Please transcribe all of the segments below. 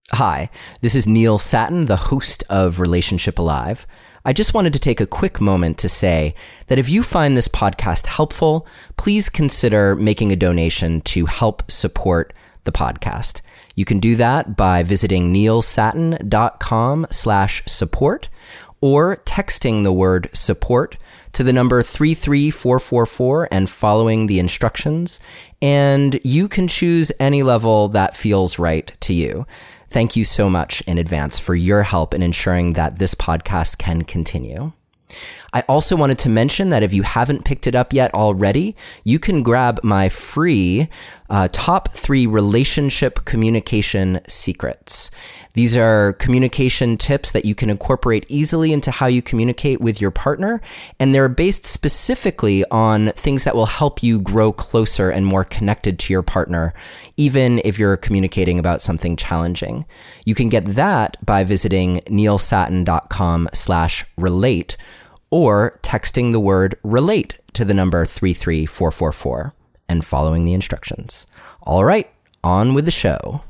Hi, this is Neil Sattin, the host of Relationship Alive. I just wanted to take a quick moment to say that if you find this podcast helpful, please consider making a donation to help support the podcast. You can do that by visiting neilsattin.com/support or texting the word support to the number 33444 and following the instructions. And you can choose any level that feels right to you. Thank you so much in advance for your help in ensuring that this podcast can continue. I also wanted to mention that if you haven't picked it up yet already, you can grab my free top 3 relationship communication secrets. These are communication tips that you can incorporate easily into how you communicate with your partner, and they're based specifically on things that will help you grow closer and more connected to your partner, even if you're communicating about something challenging. You can get that by visiting neilsattin.com/relate or texting the word relate to the number 33444 and following the instructions. All right, on with the show.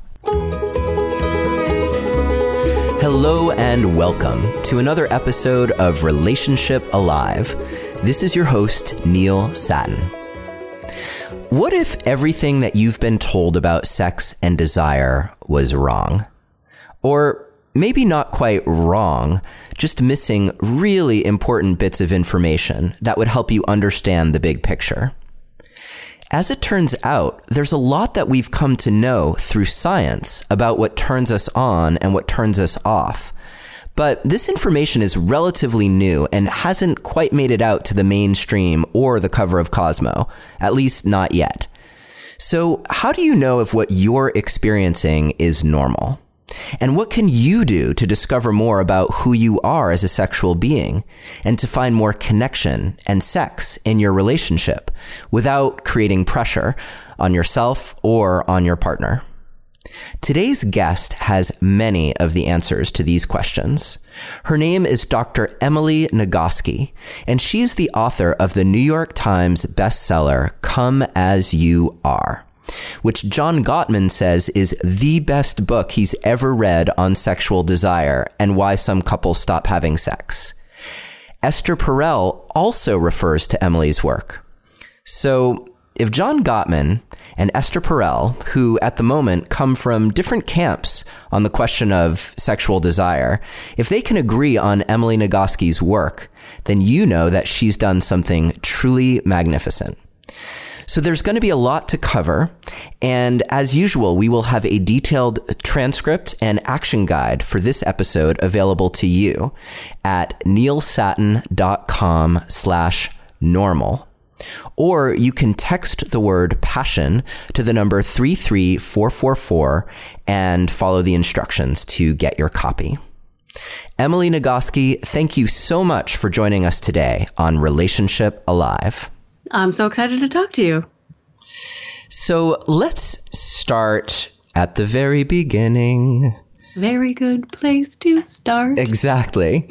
Hello and welcome to another episode of Relationship Alive. This is your host, Neil Sattin. What if everything that you've been told about sex and desire was wrong? Or maybe not quite wrong, just missing really important bits of information that would help you understand the big picture. As it turns out, there's a lot that we've come to know through science about what turns us on and what turns us off. But this information is relatively new and hasn't quite made it out to the mainstream or the cover of Cosmo, at least not yet. So how do you know if what you're experiencing is normal? And what can you do to discover more about who you are as a sexual being and to find more connection and sex in your relationship without creating pressure on yourself or on your partner? Today's guest has many of the answers to these questions. Her name is Dr. Emily Nagoski, and she's the author of the New York Times bestseller, Come As You Are, which John Gottman says is the best book he's ever read on sexual desire and why some couples stop having sex. Esther Perel also refers to Emily's work. So if John Gottman and Esther Perel, who at the moment come from different camps on the question of sexual desire, if they can agree on Emily Nagoski's work, then you know that she's done something truly magnificent. So there's going to be a lot to cover, and as usual, we will have a detailed transcript and action guide for this episode available to you at neilsattin.com/normal. Or you can text the word passion to the number 33444 and follow the instructions to get your copy. Emily Nagoski, thank you so much for joining us today on Relationship Alive. I'm so excited to talk to you. So let's start at the very beginning. Very good place to start. Exactly.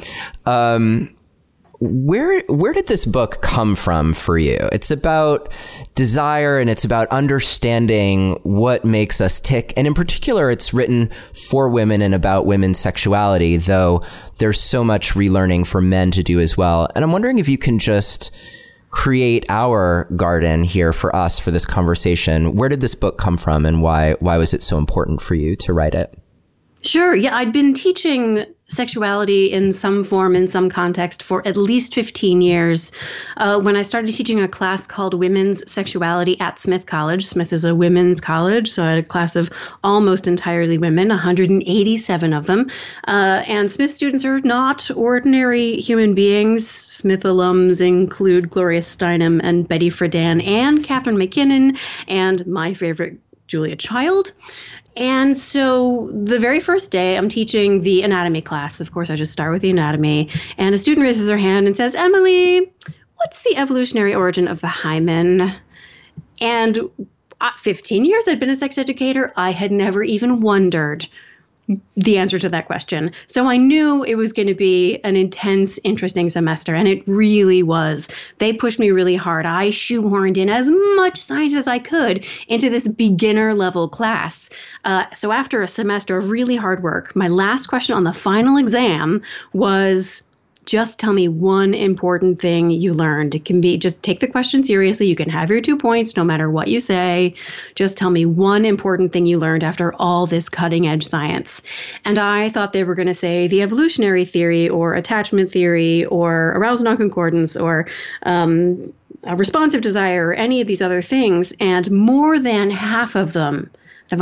Where did this book come from for you? It's about desire and it's about understanding what makes us tick. And in particular, it's written for women and about women's sexuality, though there's so much relearning for men to do as well. And I'm wondering if you can just create our garden here for us for this conversation. Where did this book come from and why was it so important for you to write it? Sure. Yeah, I'd been teaching sexuality in some form, in some context, for at least 15 years. When I started teaching a class called Women's Sexuality at Smith College. Smith is a women's college, so I had a class of almost entirely women, 187 of them. And Smith students are not ordinary human beings. Smith alums include Gloria Steinem and Betty Friedan and Catherine McKinnon and my favorite, Julia Child. And so the very first day I'm teaching the anatomy class. Of course, I just start with the anatomy. And a student raises her hand and says, Emily, what's the evolutionary origin of the hymen? And 15 years I'd been a sex educator. I had never even wondered the answer to that question. So I knew it was going to be an intense, interesting semester, and it really was. They pushed me really hard. I shoehorned in as much science as I could into this beginner level class. So after a semester of really hard work, my last question on the final exam was, just tell me one important thing you learned. It can be just take the question seriously. You can have your 2 points no matter what you say. Just tell me one important thing you learned after all this cutting edge science. And I thought they were going to say the evolutionary theory or attachment theory or arousal non-concordance or a responsive desire or any of these other things. And more than half of them, out of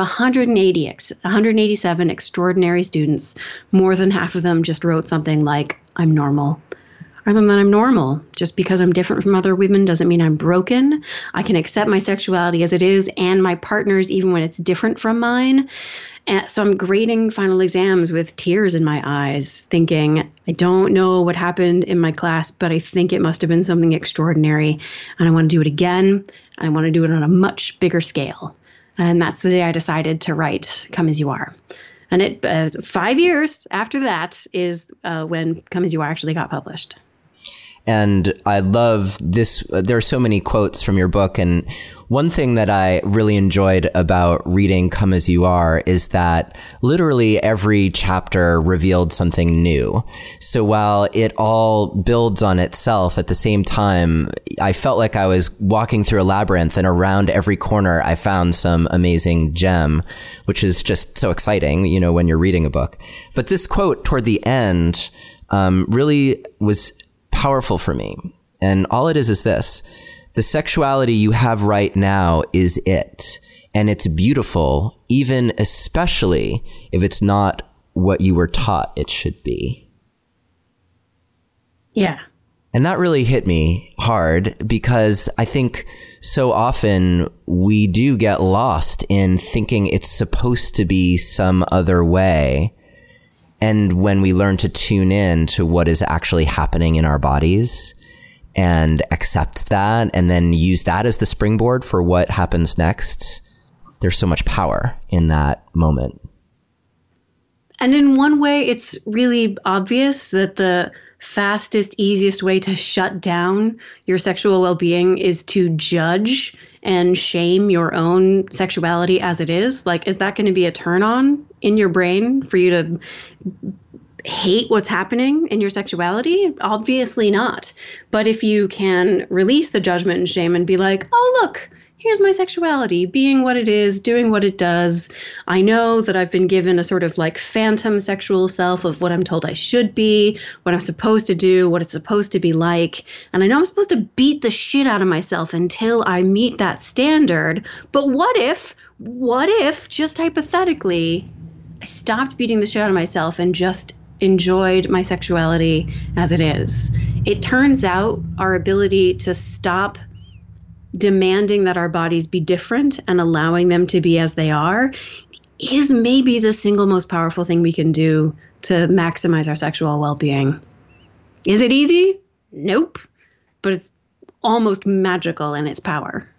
187 extraordinary students, more than half of them just wrote something like, I'm normal. Other than I'm normal. Just because I'm different from other women doesn't mean I'm broken. I can accept my sexuality as it is and my partner's even when it's different from mine. And so I'm grading final exams with tears in my eyes, thinking, I don't know what happened in my class, but I think it must have been something extraordinary. And I want to do it again. And I want to do it on a much bigger scale. And that's the day I decided to write Come As You Are. And it 5 years after that is when Come As You Are actually got published. And I love this. There are so many quotes from your book. And one thing that I really enjoyed about reading Come As You Are is that literally every chapter revealed something new. So while it all builds on itself, at the same time, I felt like I was walking through a labyrinth, and around every corner, I found some amazing gem, which is just so exciting, you know, when you're reading a book. But this quote toward the end really was powerful for me. And all it is this: the sexuality you have right now is it. And it's beautiful, even especially if it's not what you were taught it should be. Yeah. And that really hit me hard, because I think so often we do get lost in thinking it's supposed to be some other way. And when we learn to tune in to what is actually happening in our bodies and accept that, and then use that as the springboard for what happens next, there's so much power in that moment. And in one way, it's really obvious that the fastest, easiest way to shut down your sexual well-being is to judge and shame your own sexuality as it is. Like, is that going to be a turn on in your brain for you to hate what's happening in your sexuality? Obviously not. But if you can release the judgment and shame and be like, oh, look, here's my sexuality, being what it is, doing what it does. I know that I've been given a sort of like phantom sexual self of what I'm told I should be, what I'm supposed to do, what it's supposed to be like. And I know I'm supposed to beat the shit out of myself until I meet that standard. But what if, just hypothetically, I stopped beating the shit out of myself and just enjoyed my sexuality as it is? It turns out our ability to stop demanding that our bodies be different and allowing them to be as they are is maybe the single most powerful thing we can do to maximize our sexual well-being. Is it easy? Nope. But it's almost magical in its power.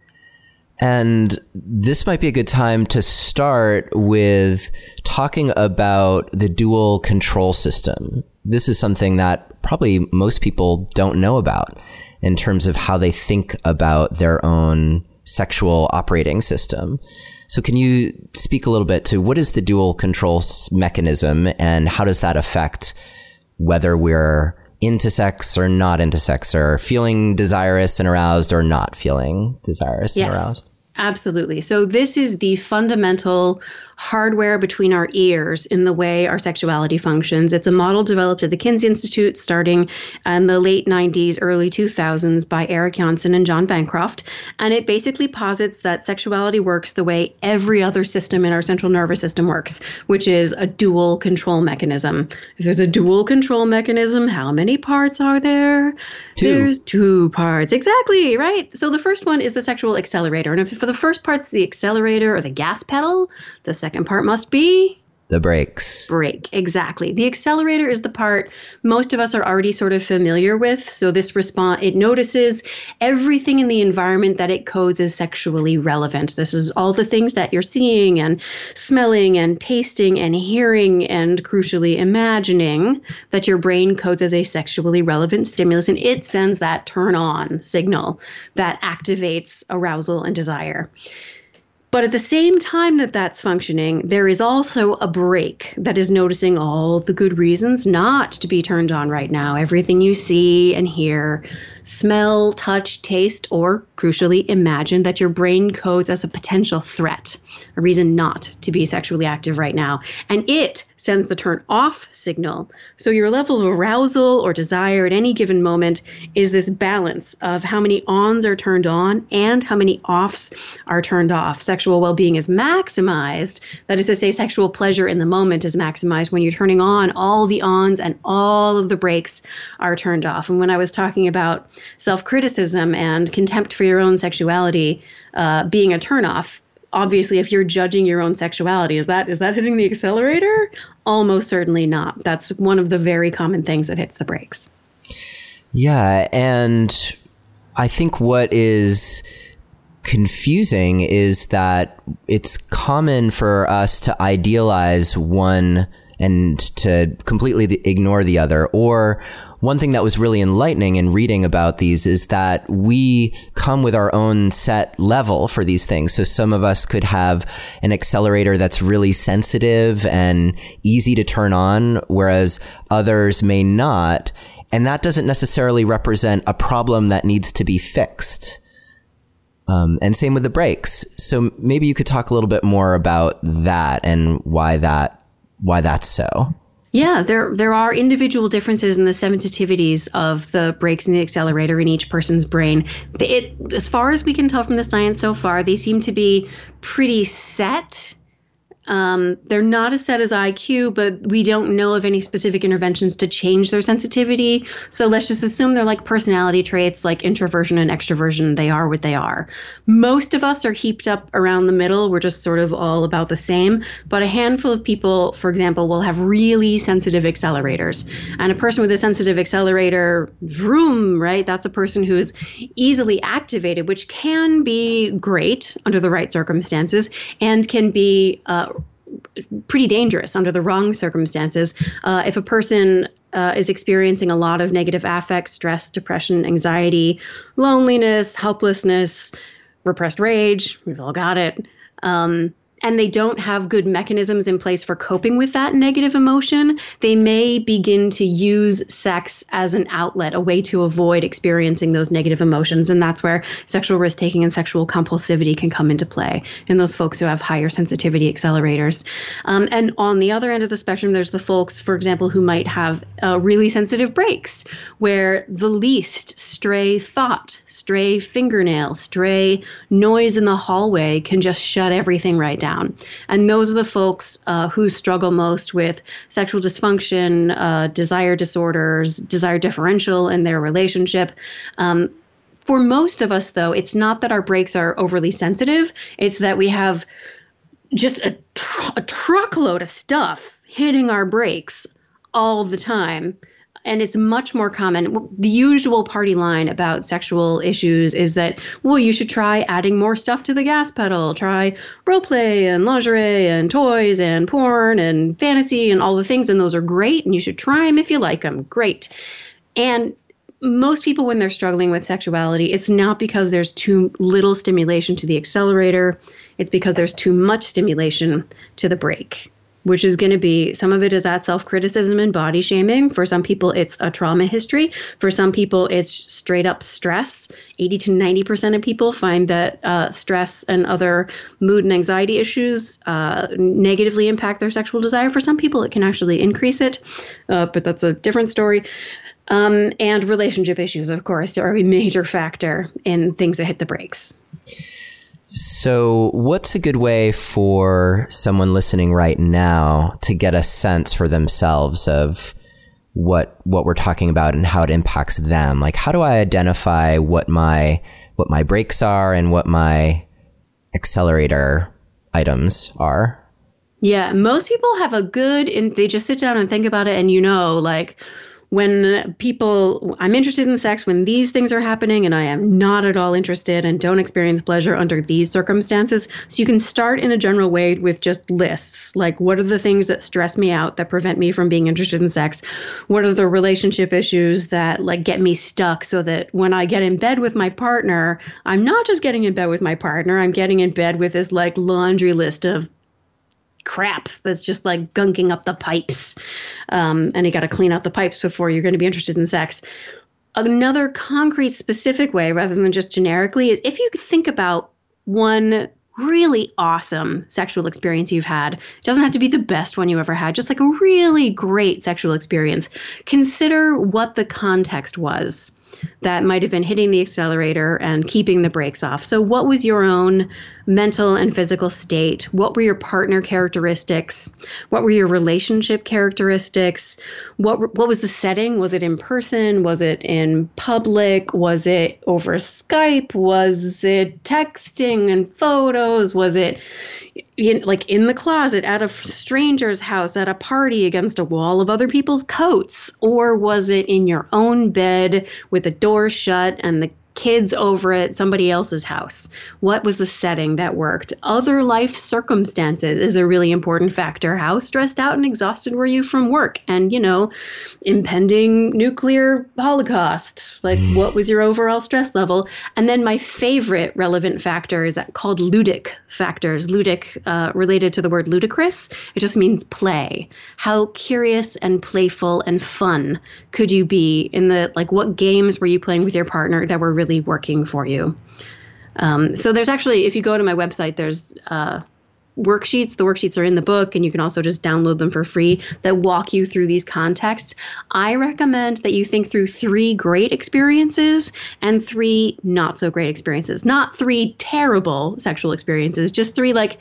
And this might be a good time to start with talking about the dual control system. This is something that probably most people don't know about in terms of how they think about their own sexual operating system. So can you speak a little bit to what is the dual control mechanism, and how does that affect whether we're into sex or not into sex, or feeling desirous and aroused or not feeling desirous and aroused? Absolutely. So this is the fundamental hardware between our ears in the way our sexuality functions. It's a model developed at the Kinsey Institute starting in the late 90s, early 2000s by Eric Janssen and John Bancroft. And it basically posits that sexuality works the way every other system in our central nervous system works, which is a dual control mechanism. If there's a dual control mechanism, how many parts are there? There's 2 parts. Exactly, right? So the first one is the sexual accelerator. And if for the first part's the accelerator or the gas pedal, the second part must be The brakes. Brake, exactly. The accelerator is the part most of us are already sort of familiar with. So this response, it notices everything in the environment that it codes as sexually relevant. This is all the things that you're seeing and smelling and tasting and hearing and crucially imagining that your brain codes as a sexually relevant stimulus. And it sends that turn on signal that activates arousal and desire. But at the same time that that's functioning, there is also a brake that is noticing all the good reasons not to be turned on right now. Everything you see and hear, smell, touch, taste, or crucially imagine that your brain codes as a potential threat, a reason not to be sexually active right now. And it sends the turn off signal. So your level of arousal or desire at any given moment is this balance of how many ons are turned on and how many offs are turned off. Sexual well-being is maximized. That is to say, sexual pleasure in the moment is maximized when you're turning on all the ons and all of the brakes are turned off. And when I was talking about self-criticism and contempt for your own sexuality being a turnoff, obviously, if you're judging your own sexuality, is that hitting the accelerator? Almost certainly not. That's one of the very common things that hits the brakes. Yeah, and I think what is confusing is that it's common for us to idealize one and to completely ignore the other. Or one thing that was really enlightening in reading about these is that we come with our own set level for these things. So some of us could have an accelerator that's really sensitive and easy to turn on, whereas others may not. And that doesn't necessarily represent a problem that needs to be fixed. And same with the brakes. So maybe you could talk a little bit more about that and why that's so. Yeah, there are individual differences in the sensitivities of the brakes and the accelerator in each person's brain. As far as we can tell from the science so far, they seem to be pretty set. They're not as set as IQ, but we don't know of any specific interventions to change their sensitivity. So let's just assume they're like personality traits, like introversion and extroversion. They are what they are. Most of us are heaped up around the middle. We're just sort of all about the same. But a handful of people, for example, will have really sensitive accelerators. And a person with a sensitive accelerator, vroom, right? That's a person who's easily activated, which can be great under the right circumstances and can be pretty dangerous under the wrong circumstances. If a person is experiencing a lot of negative affect, stress, depression, anxiety, loneliness, helplessness, repressed rage, we've all got it, and they don't have good mechanisms in place for coping with that negative emotion, they may begin to use sex as an outlet, a way to avoid experiencing those negative emotions. And that's where sexual risk-taking and sexual compulsivity can come into play in those folks who have higher sensitivity accelerators. And on the other end of the spectrum, there's the folks, for example, who might have really sensitive brakes, where the least stray thought, stray fingernail, stray noise in the hallway can just shut everything right down. And those are the folks who struggle most with sexual dysfunction, desire disorders, desire differential in their relationship. For most of us, though, it's not that our brakes are overly sensitive. It's that we have just a truckload of stuff hitting our brakes all the time. And it's much more common. The usual party line about sexual issues is that, well, you should try adding more stuff to the gas pedal. Try role play and lingerie and toys and porn and fantasy and all the things. And those are great. And you should try them if you like them. Great. And most people, when they're struggling with sexuality, it's not because there's too little stimulation to the accelerator. It's because there's too much stimulation to the brake, which is going to be, some of it is that self-criticism and body shaming. For some people, it's a trauma history. For some people, it's straight up stress. 80 to 90% of people find that stress and other mood and anxiety issues negatively impact their sexual desire. For some people, it can actually increase it, but that's a different story. And relationship issues, of course, are a major factor in things that hit the brakes. So what's a good way for someone listening right now to get a sense for themselves of what we're talking about and how it impacts them? Like, how do I identify what my brakes are and what my accelerator items are? Yeah, most people have a good, and they just sit down and think about it, and like when I'm interested in sex when these things are happening, and I am not at all interested and don't experience pleasure under these circumstances. So you can start in a general way with just lists, like what are the things that stress me out, that prevent me from being interested in sex? What are the relationship issues that like get me stuck, so that when I get in bed with my partner, I'm not just getting in bed with my partner, I'm getting in bed with this like laundry list of crap that's just like gunking up the pipes. And you got to clean out the pipes before you're going to be interested in sex. Another concrete, specific way, rather than just generically, is if you think about one really awesome sexual experience you've had. It doesn't have to be the best one you ever had, just like a really great sexual experience. Consider what the context was that might have been hitting the accelerator and keeping the brakes off. So what was your own mental and physical state? What were your partner characteristics? What were your relationship characteristics? What was the setting? Was it in person? Was it in public? Was it over Skype? Was it texting and photos? Was it like in the closet at a stranger's house at a party against a wall of other people's coats? Or was it in your own bed with the door shut and the kids over at somebody else's house? What was the setting that worked? Other life circumstances is a really important factor. How stressed out and exhausted were you from work? And, impending nuclear holocaust. Like, what was your overall stress level? And then my favorite relevant factor is called ludic factors. Ludic, related to the word ludicrous. It just means play. How curious and playful and fun could you be in what games were you playing with your partner that were really working for you? So there's actually, if you go to my website, there's worksheets. The worksheets are in the book, and you can also just download them for free that walk you through these contexts. I recommend that you think through 3 great experiences and 3 not so great experiences. Not 3 terrible sexual experiences, just 3 meh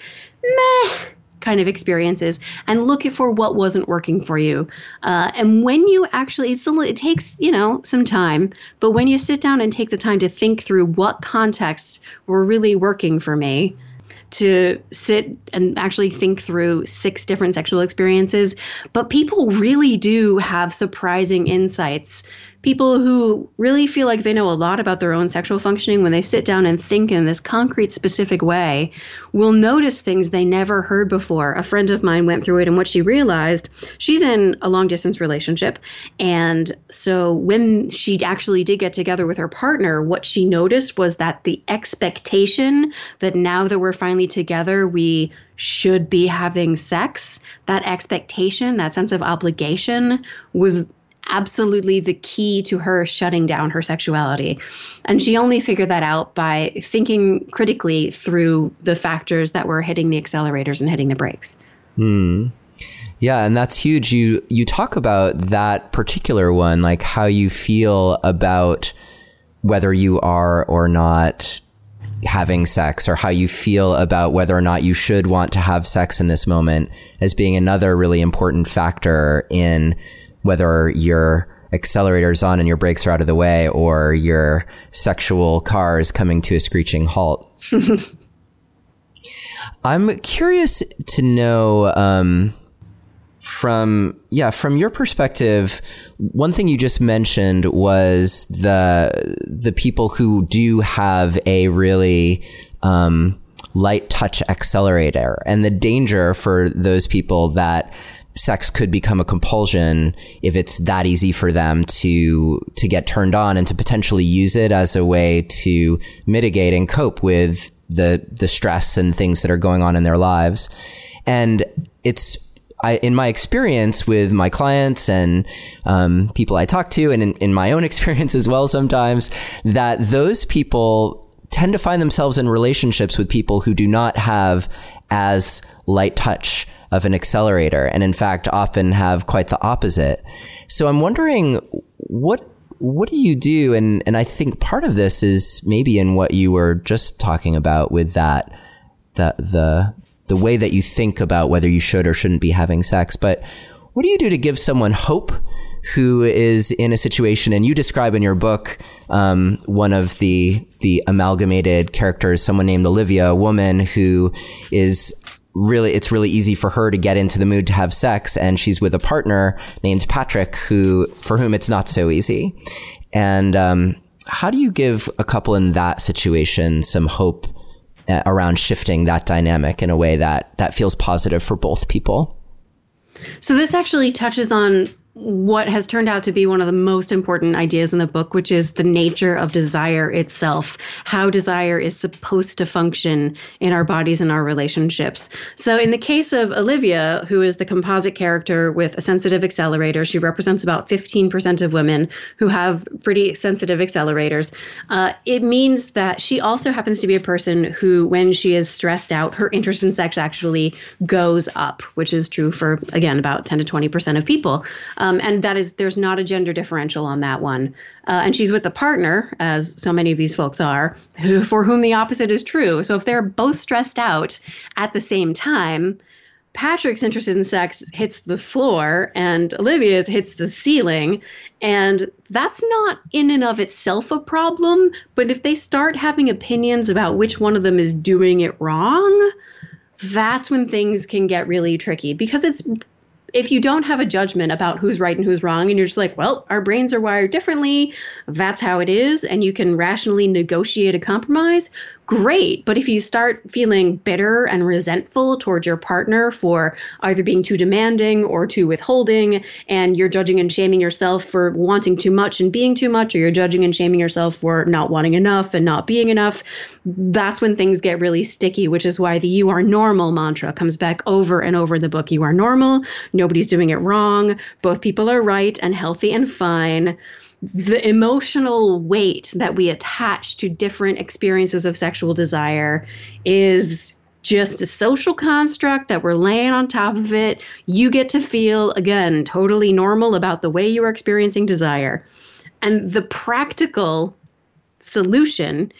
kind of experiences, and look for what wasn't working for you. And when you actually, it takes, some time, but when you sit down and take the time to think through what contexts were really working for me, to sit and actually think through 6 different sexual experiences. But people really do have surprising insights. People who really feel like they know a lot about their own sexual functioning, when they sit down and think in this concrete, specific way, will notice things they never heard before. A friend of mine went through it, and what she realized, she's in a long distance relationship. And so when she actually did get together with her partner, what she noticed was that the expectation that now that we're finally together, we should be having sex, that expectation, that sense of obligation was absolutely the key to her shutting down her sexuality. And she only figured that out by thinking critically through the factors that were hitting the accelerators and hitting the brakes. Yeah, and that's huge. You talk about that particular one, like how you feel about whether you are or not having sex, or how you feel about whether or not you should want to have sex in this moment, as being another really important factor in whether your accelerator's on and your brakes are out of the way, or your sexual car is coming to a screeching halt. I'm curious to know, from your perspective, one thing you just mentioned was the people who do have a really light touch accelerator, and the danger for those people that sex could become a compulsion if it's that easy for them to get turned on, and to potentially use it as a way to mitigate and cope with the stress and things that are going on in their lives. And in my experience with my clients and people I talk to, and in my own experience as well sometimes, that those people tend to find themselves in relationships with people who do not have as light touch of an accelerator, and in fact often have quite the opposite. So I'm wondering, what do you do? And I think part of this is maybe in what you were just talking about with that the way that you think about whether you should or shouldn't be having sex. But what do you do to give someone hope who is in a situation, and you describe in your book one of the amalgamated characters, someone named Olivia, a woman who is it's really easy for her to get into the mood to have sex, and she's with a partner named Patrick for whom it's not so easy. And how do you give a couple in that situation some hope around shifting that dynamic in a way that feels positive for both people? So this actually touches on what has turned out to be one of the most important ideas in the book, which is the nature of desire itself, how desire is supposed to function in our bodies and our relationships. So in the case of Olivia, who is the composite character with a sensitive accelerator, she represents about 15% of women who have pretty sensitive accelerators. It means that she also happens to be a person who, when she is stressed out, her interest in sex actually goes up, which is true for, again, about 10 to 20% of people. And there's not a gender differential on that one. And she's with a partner, as so many of these folks are, for whom the opposite is true. So if they're both stressed out at the same time, Patrick's interest in sex hits the floor and Olivia's hits the ceiling. And that's not in and of itself a problem. But if they start having opinions about which one of them is doing it wrong, that's when things can get really tricky, because if you don't have a judgment about who's right and who's wrong, and you're just like, well, our brains are wired differently, that's how it is, and you can rationally negotiate a compromise, great. But if you start feeling bitter and resentful towards your partner for either being too demanding or too withholding, and you're judging and shaming yourself for wanting too much and being too much, or you're judging and shaming yourself for not wanting enough and not being enough, that's when things get really sticky, which is why the "you are normal" mantra comes back over and over in the book. You are normal. Nobody's doing it wrong. Both people are right and healthy and fine. The emotional weight that we attach to different experiences of sexual desire is just a social construct that we're laying on top of it. You get to feel, again, totally normal about the way you are experiencing desire. And the practical solution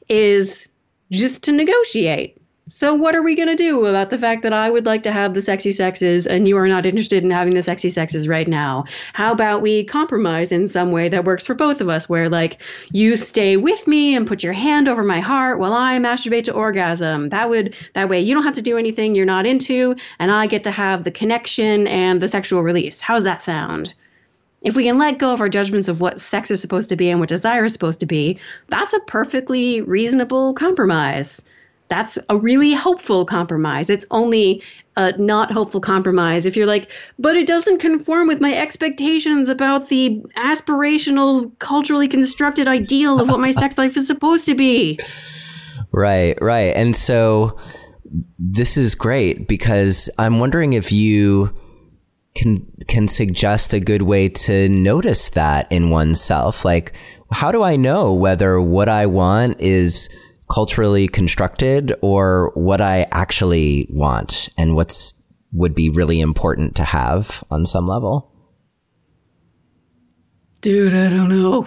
is just to negotiate. So what are we going to do about the fact that I would like to have the sexy sexes and you are not interested in having the sexy sexes right now? How about we compromise in some way that works for both of us, where like you stay with me and put your hand over my heart while I masturbate to orgasm. That way you don't have to do anything you're not into, and I get to have the connection and the sexual release. How's that sound? If we can let go of our judgments of what sex is supposed to be and what desire is supposed to be, that's a perfectly reasonable compromise. That's a really hopeful compromise. It's only a not hopeful compromise if you're like, but it doesn't conform with my expectations about the aspirational, culturally constructed ideal of what my sex life is supposed to be. Right. And so this is great, because I'm wondering if you can suggest a good way to notice that in oneself. Like, how do I know whether what I want is culturally constructed or what I actually want and would be really important to have on some level? Dude, I don't know.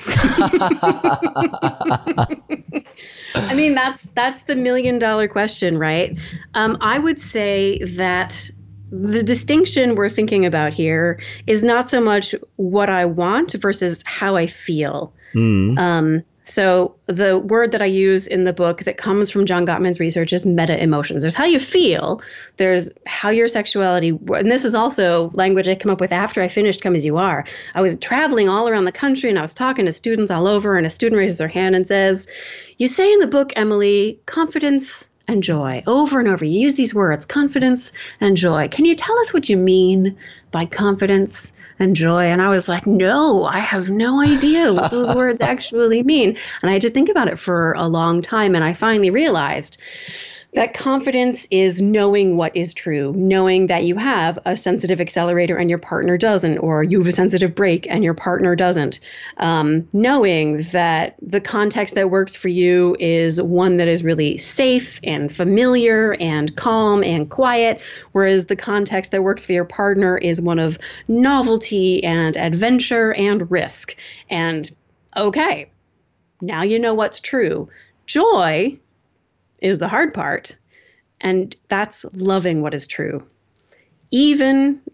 I mean, that's the $1 million question, right? I would say that the distinction we're thinking about here is not so much what I want versus how I feel. So the word that I use in the book that comes from John Gottman's research is meta emotions. There's how you feel. There's how your sexuality, and this is also language I come up with after I finished Come As You Are. I was traveling all around the country and I was talking to students all over, and a student raises her hand and says, "You say in the book, Emily, confidence and joy." Over and over, you use these words, confidence and joy. Can you tell us what you mean by confidence and joy? And I was like, no, I have no idea what those words actually mean. And I had to think about it for a long time. And I finally realized that confidence is knowing what is true, knowing that you have a sensitive accelerator and your partner doesn't, or you have a sensitive brake and your partner doesn't. Knowing that the context that works for you is one that is really safe and familiar and calm and quiet, whereas the context that works for your partner is one of novelty and adventure and risk. And okay, now you know what's true. Joy is the hard part, and that's loving what is true. Even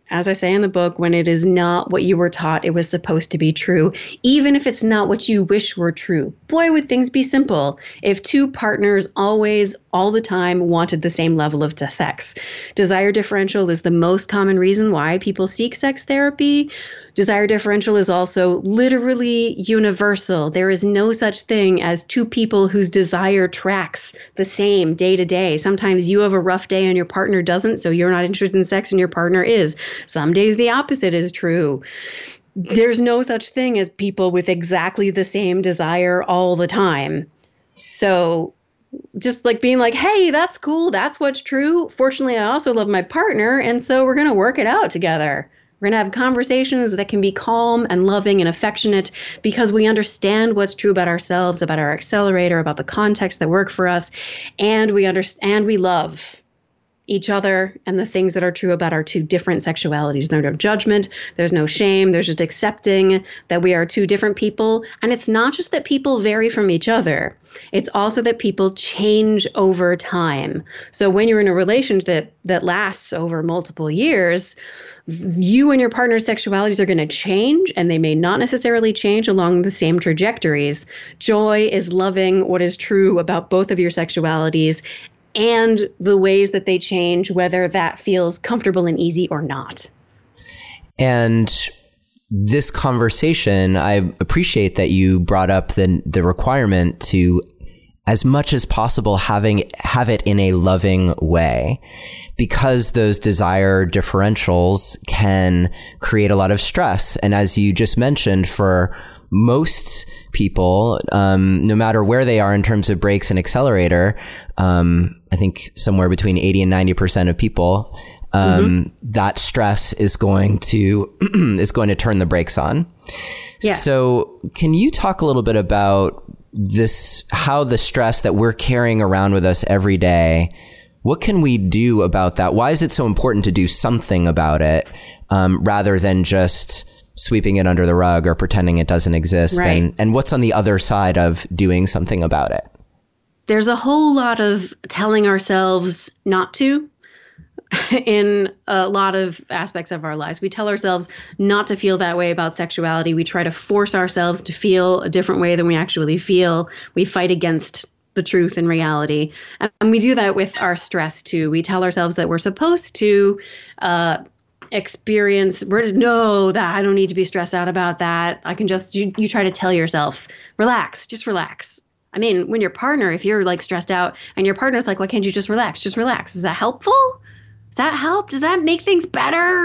as I say in the book, when it is not what you were taught it was supposed to be true, even if it's not what you wish were true. Boy, would things be simple if two partners always, all the time, wanted the same level of sex. Desire differential is the most common reason why people seek sex therapy. Desire differential is also literally universal. There is no such thing as two people whose desire tracks the same day to day. Sometimes you have a rough day and your partner doesn't, so you're not interested in sex and your partner is. Some days the opposite is true. There's no such thing as people with exactly the same desire all the time. So just like being like, hey, that's cool. That's what's true. Fortunately, I also love my partner. And so we're going to work it out together. We're going to have conversations that can be calm and loving and affectionate because we understand what's true about ourselves, about our accelerator, about the context that work for us. And we understand, we love each other and the things that are true about our two different sexualities. There's no judgment. There's no shame. There's just accepting that we are two different people. And it's not just that people vary from each other. It's also that people change over time. So when you're in a relationship that lasts over multiple years, you and your partner's sexualities are going to change, and they may not necessarily change along the same trajectories. Joy is loving what is true about both of your sexualities and the ways that they change, whether that feels comfortable and easy or not. And this conversation, I appreciate that you brought up the requirement to, as much as possible, have it in a loving way, because those desire differentials can create a lot of stress. And as you just mentioned, for most people, no matter where they are in terms of brakes and accelerator, I think somewhere between 80 and 90% of people, that stress is going to turn the brakes on. Yeah. So can you talk a little bit about this, how the stress that we're carrying around with us every day, what can we do about that? Why is it so important to do something about it, rather than just sweeping it under the rug or pretending it doesn't exist? Right. And what's on the other side of doing something about it? There's a whole lot of telling ourselves not to in a lot of aspects of our lives. We tell ourselves not to feel that way about sexuality. We try to force ourselves to feel a different way than we actually feel. We fight against the truth and reality. And we do that with our stress too. We tell ourselves that we're supposed to experience, no, that I don't need to be stressed out about that. I can just, you try to tell yourself, relax, just relax. I mean, when your partner, if you're like stressed out and your partner's like, why can't you just relax? Just relax. Is that helpful? Does that help? Does that make things better?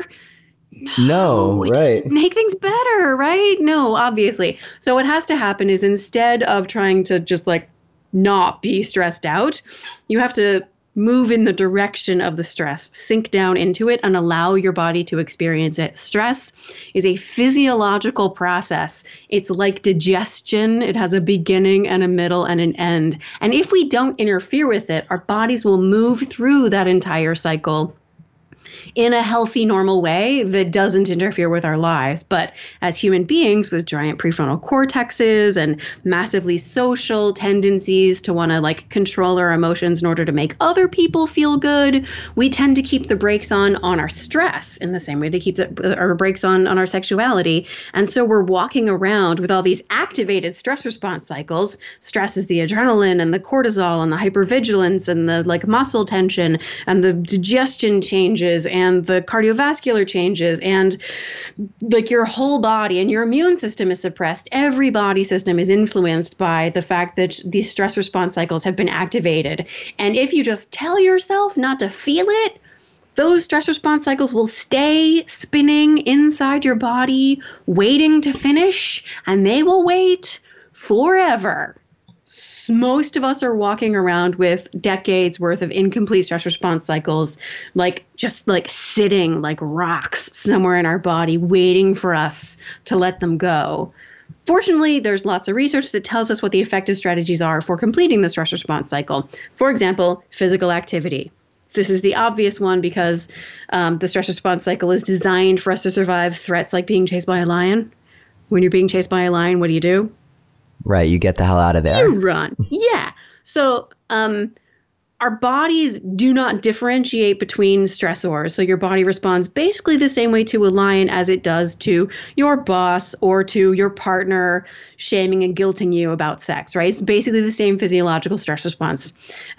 No, right. Make things better, right? No, obviously. So what has to happen is, instead of trying to just like not be stressed out, you have to move in the direction of the stress, sink down into it, and allow your body to experience it. Stress is a physiological process. It's like digestion. It has a beginning and a middle and an end. And if we don't interfere with it, our bodies will move through that entire cycle in a healthy, normal way that doesn't interfere with our lives. But as human beings with giant prefrontal cortexes and massively social tendencies to want to like control our emotions in order to make other people feel good, we tend to keep the brakes on our stress in the same way they keep our brakes on our sexuality. And so we're walking around with all these activated stress response cycles. Stress is the adrenaline and the cortisol and the hypervigilance and the like muscle tension and the digestion changes and the cardiovascular changes, and like your whole body and your immune system is suppressed. Every body system is influenced by the fact that these stress response cycles have been activated. And if you just tell yourself not to feel it, those stress response cycles will stay spinning inside your body, waiting to finish, and they will wait forever. Most of us are walking around with decades worth of incomplete stress response cycles, just sitting like rocks somewhere in our body, waiting for us to let them go. Fortunately, there's lots of research that tells us what the effective strategies are for completing the stress response cycle. For example, physical activity. This is the obvious one because the stress response cycle is designed for us to survive threats like being chased by a lion. When you're being chased by a lion, what do? Right, you get the hell out of there. You run. Yeah. So our bodies do not differentiate between stressors. So your body responds basically the same way to a lion as it does to your boss or to your partner shaming and guilting you about sex, right? It's basically the same physiological stress response.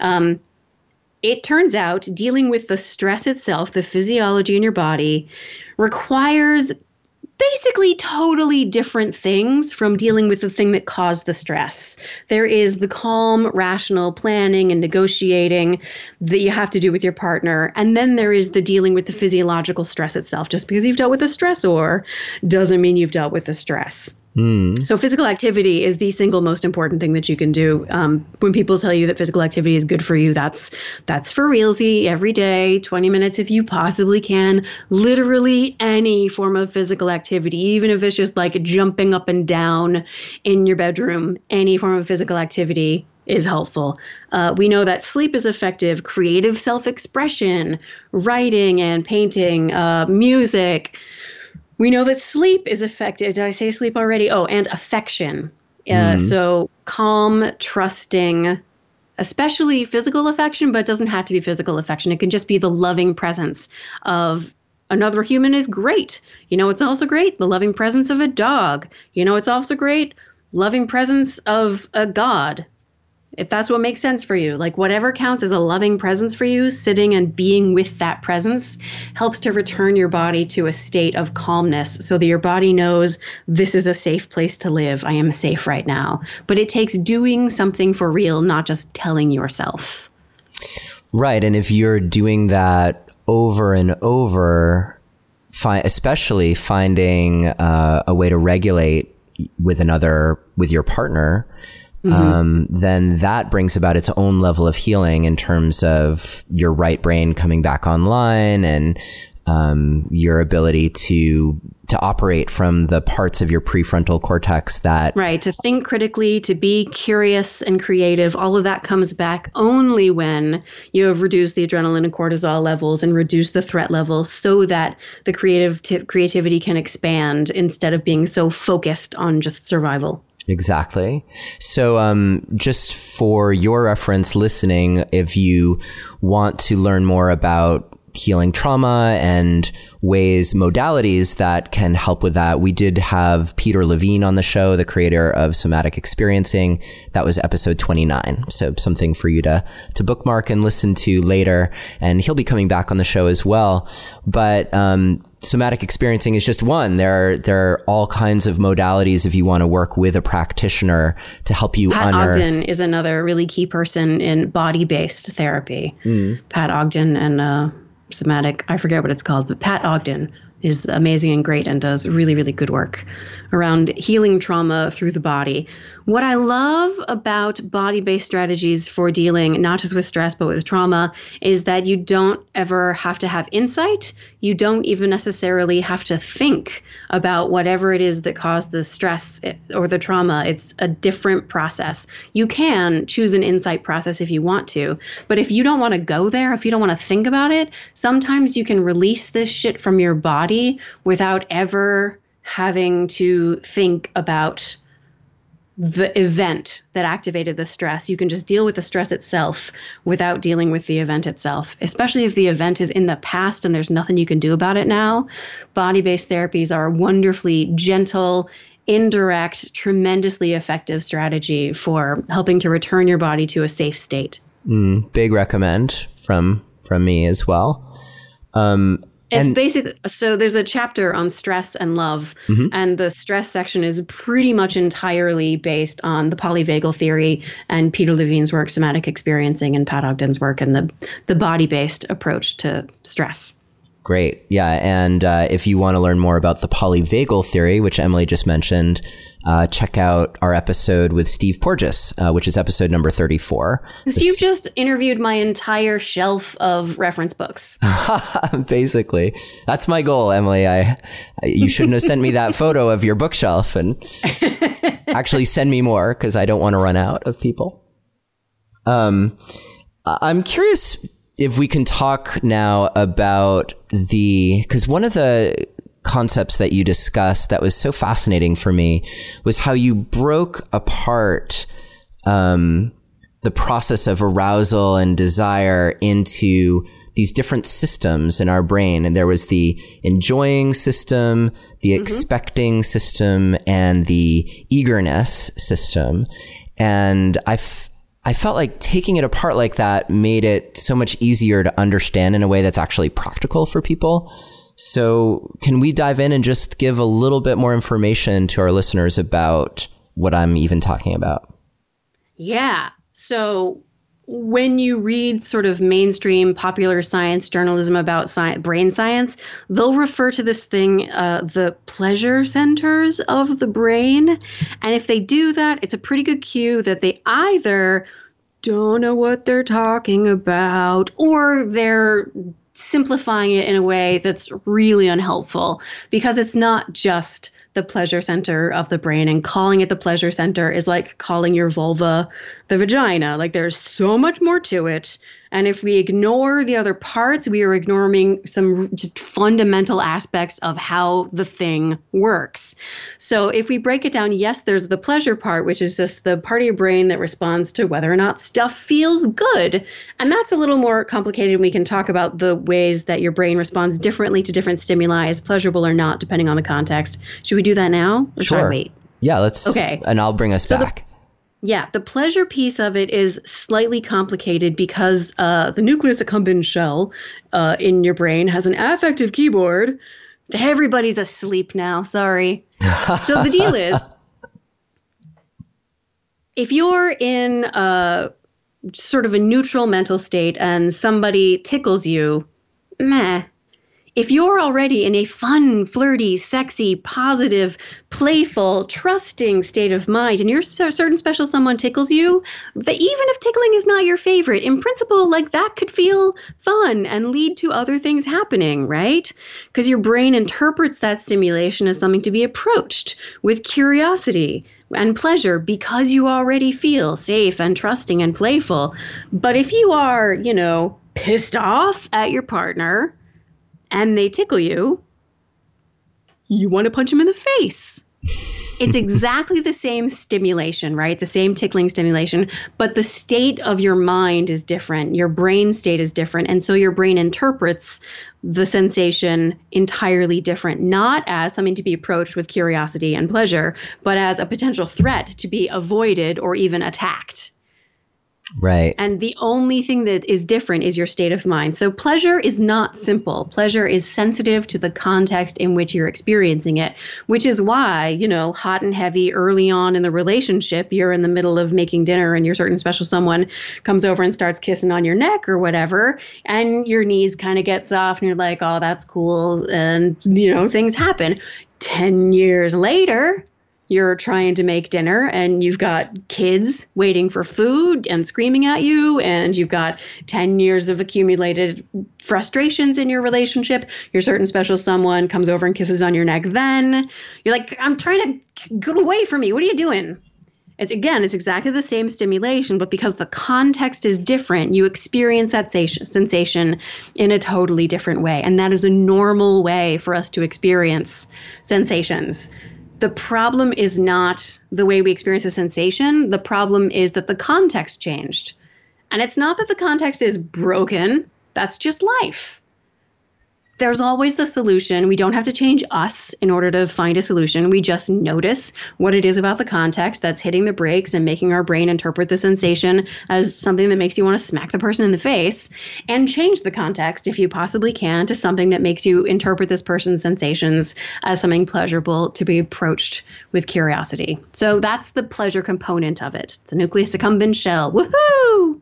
It turns out dealing with the stress itself, the physiology in your body, requires basically totally different things from dealing with the thing that caused the stress. There is the calm, rational planning and negotiating that you have to do with your partner. And then there is the dealing with the physiological stress itself. Just because you've dealt with a stressor doesn't mean you've dealt with the stress. So physical activity is the single most important thing that you can do. When people tell you that physical activity is good for you, that's for realsy every day, 20 minutes if you possibly can. Literally any form of physical activity, even if it's just like jumping up and down in your bedroom, any form of physical activity is helpful. We know that sleep is effective, creative self-expression, writing and painting, music. We know that sleep is effective. Did I say sleep already? Oh, and affection. So calm, trusting, especially physical affection, but it doesn't have to be physical affection. It can just be the loving presence of another human is great. You know, it's also great, the loving presence of a dog. You know, it's also great, loving presence of a god. If that's what makes sense for you, like whatever counts as a loving presence for you, sitting and being with that presence helps to return your body to a state of calmness so that your body knows this is a safe place to live. I am safe right now. But it takes doing something for real, not just telling yourself. Right. And if you're doing that over and over, especially finding a way to regulate with your partner, then that brings about its own level of healing in terms of your right brain coming back online and your ability to operate from the parts of your prefrontal cortex that... Right, to think critically, to be curious and creative. All of that comes back only when you have reduced the adrenaline and cortisol levels and reduced the threat levels so that the creativity can expand instead of being so focused on just survival. Exactly. So just for your reference listening, if you want to learn more about healing trauma and modalities that can help with that, we did have Peter Levine on the show, the creator of Somatic Experiencing. That was episode 29. So something for you to bookmark and listen to later. And he'll be coming back on the show as well. But Somatic Experiencing is just one. There are all kinds of modalities if you want to work with a practitioner to help you Pat unearth. Ogden is another really key person in body-based therapy. Pat Ogden and Somatic, I forget what it's called, but Pat Ogden is amazing and great and does really, really good work around healing trauma through the body. What I love about body-based strategies for dealing not just with stress, but with trauma is that you don't ever have to have insight. You don't even necessarily have to think about whatever it is that caused the stress or the trauma. It's a different process. You can choose an insight process if you want to, but if you don't want to go there, if you don't want to think about it, sometimes you can release this shit from your body without ever having to think about the event that activated the stress. You can just deal with the stress itself without dealing with the event itself, especially if the event is in the past and there's nothing you can do about it now. Body-based therapies are a wonderfully gentle, indirect, tremendously effective strategy for helping to return your body to a safe state. Big recommend from me as well. It's basically, so there's a chapter on stress and love, and the stress section is pretty much entirely based on the polyvagal theory and Peter Levine's work, Somatic Experiencing, and Pat Ogden's work, and the body-based approach to stress. Great. Yeah. And if you want to learn more about the polyvagal theory, which Emily just mentioned, check out our episode with Steve Porges, which is episode number 34. So you've just interviewed my entire shelf of reference books. Basically. That's my goal, Emily. You shouldn't have sent me that photo of your bookshelf, and actually send me more because I don't want to run out of people. I'm curious if we can talk now about because one of the concepts that you discussed that was so fascinating for me was how you broke apart the the process of arousal and desire into these different systems in our brain. And there was the enjoying system, the expecting system, and the eagerness system. And I felt like taking it apart like that made it so much easier to understand in a way that's actually practical for people. So can we dive in and just give a little bit more information to our listeners about what I'm even talking about? Yeah. So when you read sort of mainstream popular science journalism about brain science, they'll refer to this thing, the pleasure centers of the brain. And if they do that, it's a pretty good cue that they either don't know what they're talking about, or they're simplifying it in a way that's really unhelpful, because it's not just the pleasure center of the brain, and calling it the pleasure center is like calling your vulva the vagina. Like, there's so much more to it. And if we ignore the other parts, we are ignoring some just fundamental aspects of how the thing works. So if we break it down, yes, there's the pleasure part, which is just the part of your brain that responds to whether or not stuff feels good. And that's a little more complicated. And we can talk about the ways that your brain responds differently to different stimuli, as pleasurable or not, depending on the context. Should we do that now? Or sure. Should I wait? Yeah, let's. Okay. And I'll bring us back. The pleasure piece of it is slightly complicated because the nucleus accumbens shell in your brain has an affective keyboard. Everybody's asleep now. Sorry. So the deal is, if you're in sort of a neutral mental state and somebody tickles you, meh. If you're already in a fun, flirty, sexy, positive, playful, trusting state of mind, and your certain special someone tickles you, even if tickling is not your favorite, in principle, like, that could feel fun and lead to other things happening, right? Because your brain interprets that stimulation as something to be approached with curiosity and pleasure, because you already feel safe and trusting and playful. But if you are, pissed off at your partner and they tickle you, you want to punch them in the face. It's exactly the same stimulation, right? The same tickling stimulation, but the state of your mind is different. Your brain state is different. And so your brain interprets the sensation entirely different, not as something to be approached with curiosity and pleasure, but as a potential threat to be avoided or even attacked. Right. And the only thing that is different is your state of mind. So pleasure is not simple. Pleasure is sensitive to the context in which you're experiencing it, which is why, hot and heavy early on in the relationship, you're in the middle of making dinner and your certain special someone comes over and starts kissing on your neck or whatever, and your knees kind of get soft and you're like, oh, that's cool. And, things happen. 10 years later, you're trying to make dinner and you've got kids waiting for food and screaming at you, and you've got 10 years of accumulated frustrations in your relationship. Your certain special someone comes over and kisses on your neck. Then you're like, I'm trying to get away from me. What are you doing? It's exactly the same stimulation, but because the context is different, you experience that sensation in a totally different way. And that is a normal way for us to experience sensations. The problem is not the way we experience a sensation. The problem is that the context changed. And it's not that the context is broken. That's just life. There's always the solution. We don't have to change us in order to find a solution. We just notice what it is about the context that's hitting the brakes and making our brain interpret the sensation as something that makes you want to smack the person in the face, and change the context, if you possibly can, to something that makes you interpret this person's sensations as something pleasurable to be approached with curiosity. So that's the pleasure component of it. The nucleus accumbens shell. Woohoo!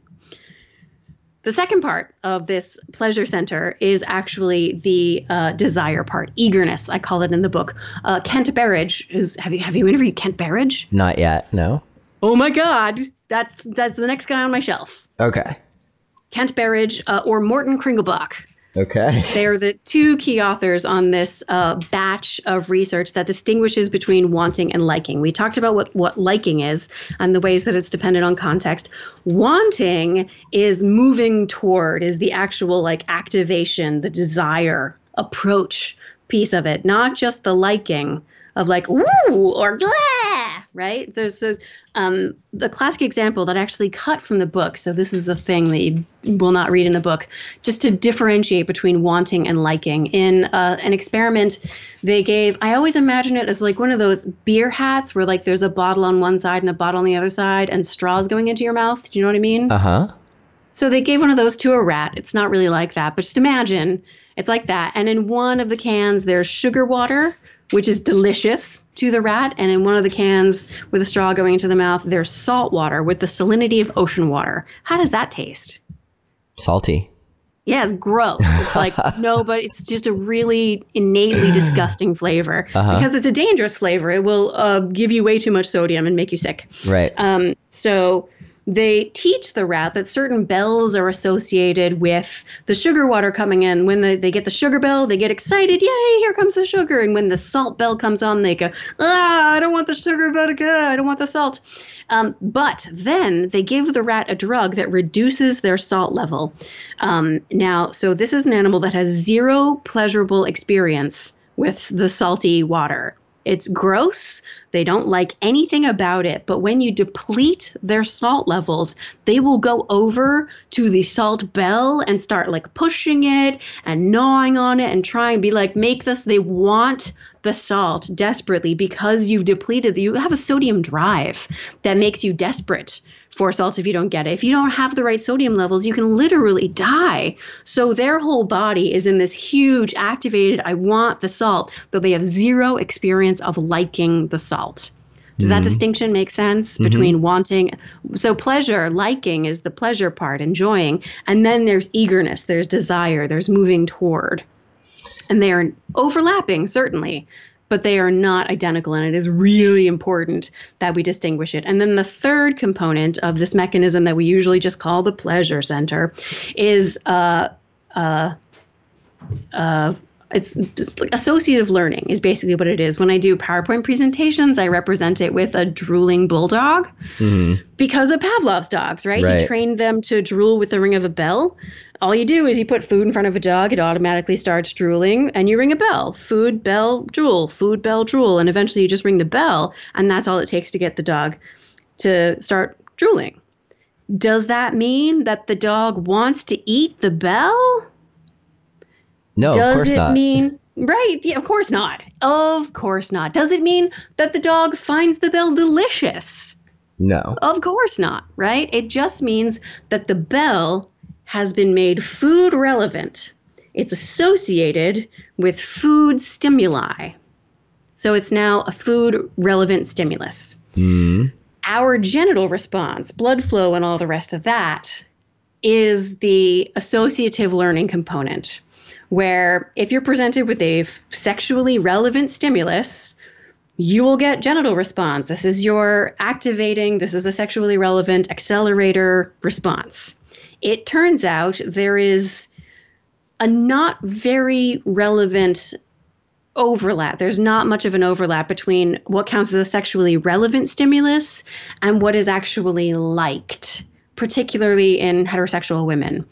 The second part of this pleasure center is actually the desire part, eagerness. I call it in the book. Kent Berridge, have you interviewed Kent Berridge? Not yet, no. Oh my God, that's the next guy on my shelf. Okay. Kent Berridge or Morton Kringelbach. Okay. They are the two key authors on this batch of research that distinguishes between wanting and liking. We talked about what liking is and the ways that it's dependent on context. Wanting is moving toward, is the actual activation, the desire, approach piece of it, not just the liking of ooh, or blah. right? There's the classic example that I actually cut from the book. So this is the thing that you will not read in the book, just to differentiate between wanting and liking. In an experiment they gave, I always imagine it as like one of those beer hats where like there's a bottle on one side and a bottle on the other side and straws going into your mouth. Do you know what I mean? Uh-huh. So they gave one of those to a rat. It's not really like that, but just imagine it's like that. And in one of the cans, there's sugar water, which is delicious to the rat. And in one of the cans with a straw going into the mouth, there's salt water with the salinity of ocean water. How does that taste? Salty. Yeah, it's gross. It's like, no, but it's just a really innately disgusting flavor because it's a dangerous flavor. It will give you way too much sodium and make you sick. Right. So they teach the rat that certain bells are associated with the sugar water coming in. When they get the sugar bell, they get excited. Yay, here comes the sugar. And when the salt bell comes on, they go, I don't want the sugar, but I don't want the salt. But then they give the rat a drug that reduces their salt level. Now, so this is an animal that has zero pleasurable experience with the salty water. It's gross. They don't like anything about it. But when you deplete their salt levels, they will go over to the salt bell and start like pushing it and gnawing on it and try and be like, make this. They want the salt desperately because you've depleted. You have a sodium drive that makes you desperate for salt if you don't get it. If you don't have the right sodium levels, you can literally die. So their whole body is in this huge activated, I want the salt, though they have zero experience of liking the salt. Does that distinction make sense between wanting? So pleasure, liking is the pleasure part, enjoying. And then there's eagerness, there's desire, there's moving toward. And they are overlapping, certainly, but they are not identical. And it is really important that we distinguish it. And then the third component of this mechanism that we usually just call the pleasure center is it's just like associative learning is basically what it is. When I do PowerPoint presentations, I represent it with a drooling bulldog because of Pavlov's dogs, right? He trained them to drool with the ring of a bell. All you do is you put food in front of a dog, it automatically starts drooling, and you ring a bell. Food, bell, drool, food, bell, drool. And eventually you just ring the bell, and that's all it takes to get the dog to start drooling. Does that mean that the dog wants to eat the bell? No, of course not. Does it mean, right, yeah, of course not. Of course not. Does it mean that the dog finds the bell delicious? No. Of course not, right? It just means that the bell has been made food relevant. It's associated with food stimuli. So it's now a food relevant stimulus. Our genital response, blood flow and all the rest of that is the associative learning component, where if you're presented with a sexually relevant stimulus, you will get genital response. This is your activating, this is a sexually relevant accelerator response. It turns out there is a not very relevant overlap. There's not much of an overlap between what counts as a sexually relevant stimulus and what is actually liked, particularly in heterosexual women.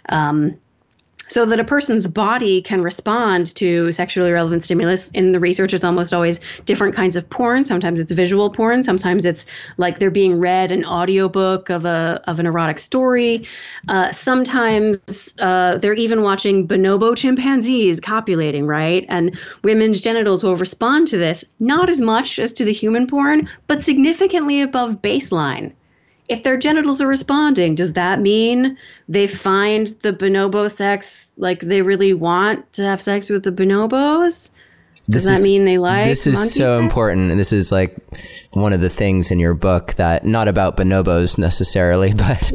So that a person's body can respond to sexually relevant stimulus. In the research, it's almost always different kinds of porn. Sometimes it's visual porn. Sometimes it's like they're being read an audiobook of an erotic story. Sometimes they're even watching bonobo chimpanzees copulating, right? And women's genitals will respond to this, not as much as to the human porn, but significantly above baseline. If their genitals are responding, does that mean they find the bonobo sex like they really want to have sex with the bonobos? Does that mean they like this is so important, and this is like one of the things in your book that not about bonobos necessarily, but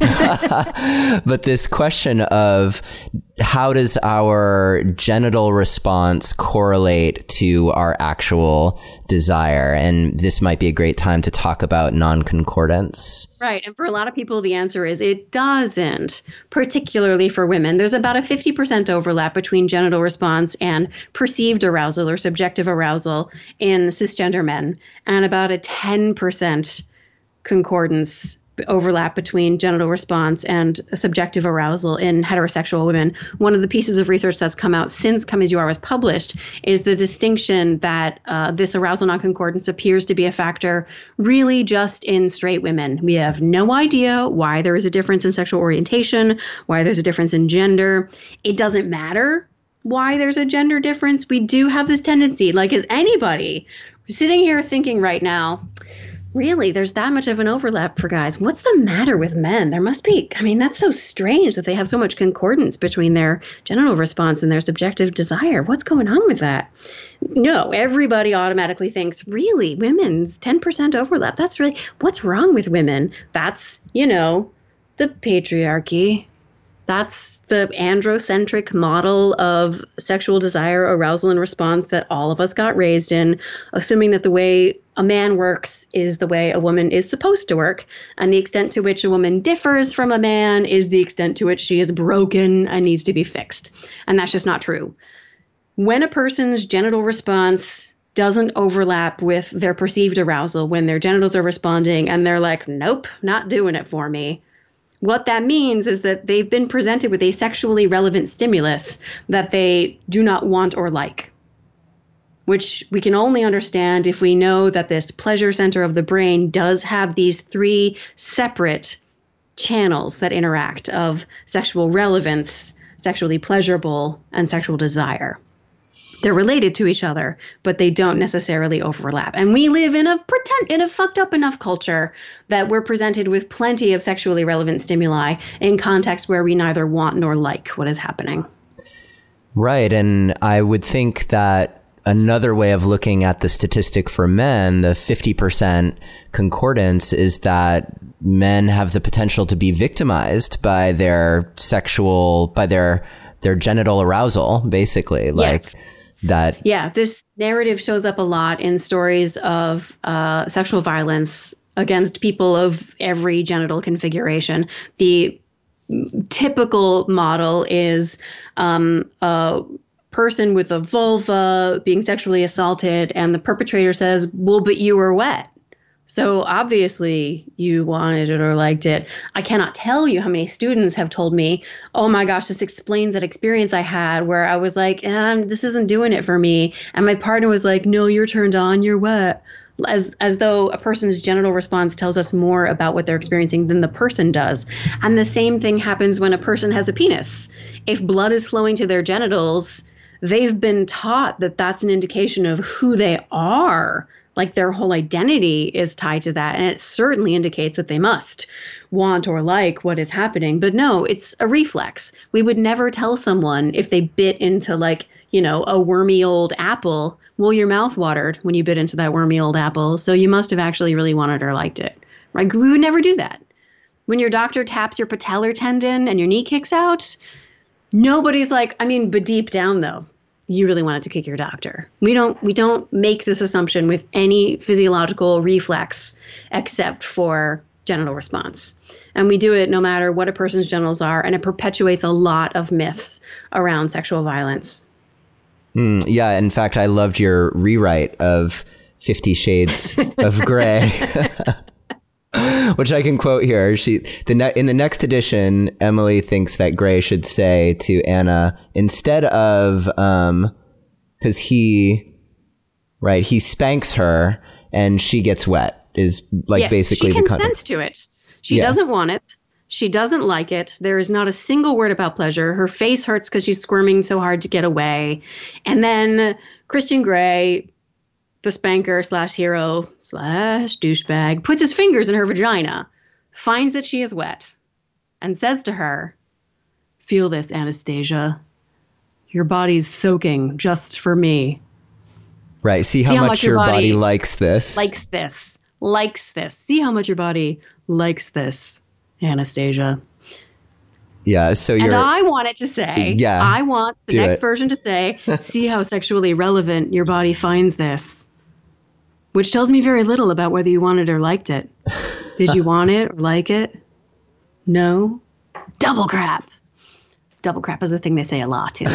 but this question of how does our genital response correlate to our actual desire? And this might be a great time to talk about non-concordance. Right. And for a lot of people, the answer is it doesn't, particularly for women. There's about a 50% overlap between genital response and perceived arousal or subjective arousal in cisgender men, and about a 10% concordance overlap between genital response and subjective arousal in heterosexual women. One of the pieces of research that's come out since Come As You Are was published is the distinction that this arousal nonconcordance appears to be a factor really just in straight women. We have no idea why there is a difference in sexual orientation, why there's a difference in gender. It doesn't matter why there's a gender difference. We do have this tendency, like, is anybody sitting here thinking right now, really, there's that much of an overlap for guys? What's the matter with men? There must be, I mean, that's so strange that they have so much concordance between their genital response and their subjective desire. What's going on with that? No, everybody automatically thinks, really, women's 10% overlap. That's really, what's wrong with women? That's, the patriarchy. That's the androcentric model of sexual desire, arousal, and response that all of us got raised in, assuming that the way a man works is the way a woman is supposed to work, and the extent to which a woman differs from a man is the extent to which she is broken and needs to be fixed. And that's just not true. When a person's genital response doesn't overlap with their perceived arousal, when their genitals are responding and they're like, nope, not doing it for me, what that means is that they've been presented with a sexually relevant stimulus that they do not want or like, which we can only understand if we know that this pleasure center of the brain does have these three separate channels that interact of sexual relevance, sexually pleasurable, and sexual desire. They're related to each other, but they don't necessarily overlap. And we live in a fucked up enough culture that we're presented with plenty of sexually relevant stimuli in contexts where we neither want nor like what is happening. Right. And I would think that another way of looking at the statistic for men, the 50% concordance, is that men have the potential to be victimized by their genital arousal, basically. Yes. That. Yeah, this narrative shows up a lot in stories of sexual violence against people of every genital configuration. The typical model is a person with a vulva being sexually assaulted, and the perpetrator says, well, but you were wet. So obviously you wanted it or liked it. I cannot tell you how many students have told me, oh my gosh, this explains that experience I had where I was like, this isn't doing it for me. And my partner was like, no, you're turned on, you're wet. As though a person's genital response tells us more about what they're experiencing than the person does. And the same thing happens when a person has a penis. If blood is flowing to their genitals, they've been taught that that's an indication of who they are. Like their whole identity is tied to that. And it certainly indicates that they must want or like what is happening. But no, it's a reflex. We would never tell someone if they bit into a wormy old apple, well, your mouth watered when you bit into that wormy old apple. So you must have actually really wanted or liked it. Right? We would never do that. When your doctor taps your patellar tendon and your knee kicks out, nobody's like, but deep down though, you really wanted to kick your doctor. We don't make this assumption with any physiological reflex except for genital response. And we do it no matter what a person's genitals are, and it perpetuates a lot of myths around sexual violence. Yeah, in fact, I loved your rewrite of 50 Shades of Grey. Which I can quote here. In the next edition, Emily thinks that Gray should say to Anna, instead of, because he spanks her and she gets wet, is like, yes, basically she consents to it. She doesn't want it. She doesn't like it. There is not a single word about pleasure. Her face hurts because she's squirming so hard to get away. And then Christian Grey, the spanker / hero / douchebag, puts his fingers in her vagina, finds that she is wet, and says to her, feel this, Anastasia. Your body's soaking just for me. Right. See how much your body likes this. Likes this. See how much your body likes this, Anastasia. Yeah, so and I want it to say, I want the next version to say, see how sexually relevant your body finds this. Which tells me very little about whether you wanted or liked it. Did you want it or like it? No? Double crap. Double crap is a thing they say a lot, too.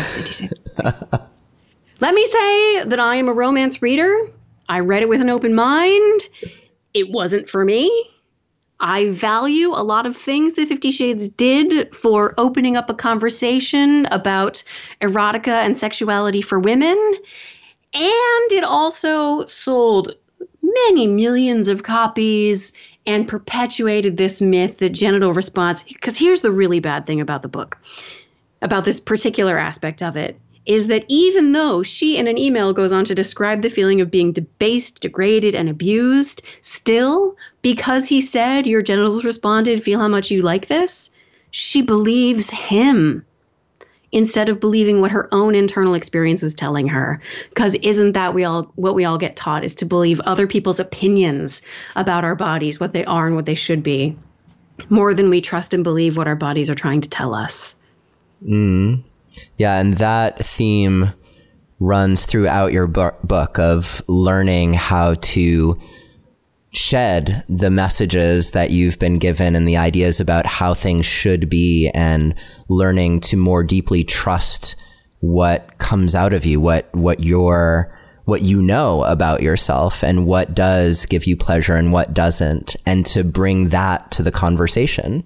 Let me say that I am a romance reader. I read it with an open mind. It wasn't for me. I value a lot of things that 50 Shades did for opening up a conversation about erotica and sexuality for women. And it also sold many millions of copies and perpetuated this myth that genital response, because here's the really bad thing about the book, about this particular aspect of it, is that even though she in an email goes on to describe the feeling of being debased, degraded, and abused, still, because he said your genitals responded, feel how much you like this, she believes him instead of believing what her own internal experience was telling her. Because isn't that what we all get taught, is to believe other people's opinions about our bodies, what they are and what they should be, more than we trust and believe what our bodies are trying to tell us. Yeah, and that theme runs throughout your book of learning how to shed the messages that you've been given and the ideas about how things should be, and learning to more deeply trust what comes out of you, what you know about yourself, and what does give you pleasure and what doesn't, and to bring that to the conversation.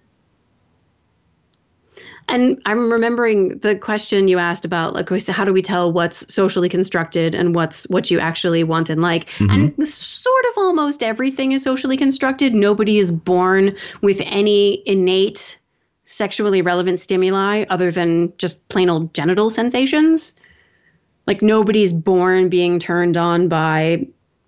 And I'm remembering the question you asked about, like, how do we tell what's socially constructed and what you actually want and like? And sort of almost everything is socially constructed. Nobody is born with any innate sexually relevant stimuli other than just plain old genital sensations. Like, nobody's born being turned on by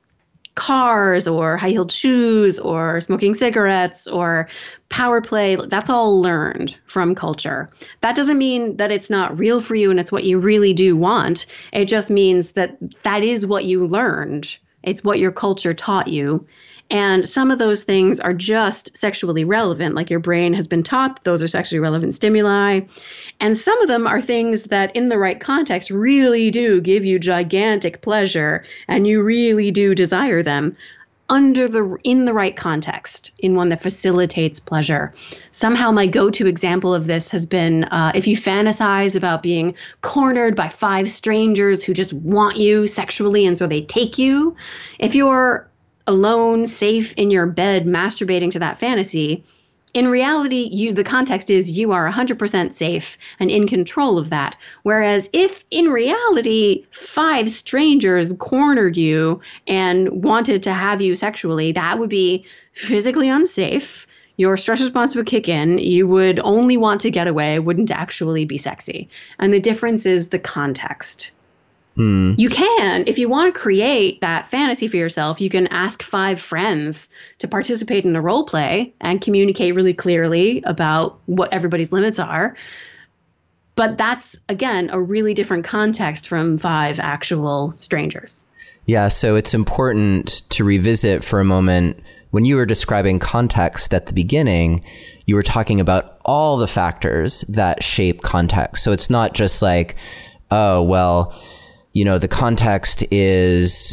cars or high-heeled shoes or smoking cigarettes or power play. That's all learned from culture. That doesn't mean that it's not real for you and it's what you really do want. It just means that that is what you learned. It's what your culture taught you. And some of those things are just sexually relevant, like your brain has been taught those are sexually relevant stimuli. And some of them are things that in the right context really do give you gigantic pleasure and you really do desire them in the right context, in one that facilitates pleasure. Somehow my go-to example of this has been if you fantasize about being cornered by 5 strangers who just want you sexually and so they take you. If you're alone, safe in your bed, masturbating to that fantasy, in reality, the context is you are 100% safe and in control of that. Whereas if in reality 5 strangers cornered you and wanted to have you sexually, that would be physically unsafe. Your stress response would kick in. You would only want to get away. It wouldn't actually be sexy. And the difference is the context. You can, if you want to create that fantasy for yourself, you can ask 5 friends to participate in a role play and communicate really clearly about what everybody's limits are. But that's, again, a really different context from 5 actual strangers. Yeah, so it's important to revisit for a moment. When you were describing context at the beginning, you were talking about all the factors that shape context. So it's not just like, oh, well, the context is,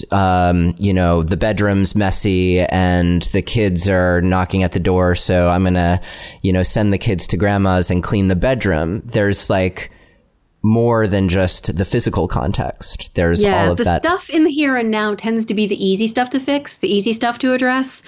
the bedroom's messy and the kids are knocking at the door. So I'm going to, send the kids to grandma's and clean the bedroom. There's like more than just the physical context. There's all of that. The stuff in the here and now tends to be the easy stuff to fix, the easy stuff to address.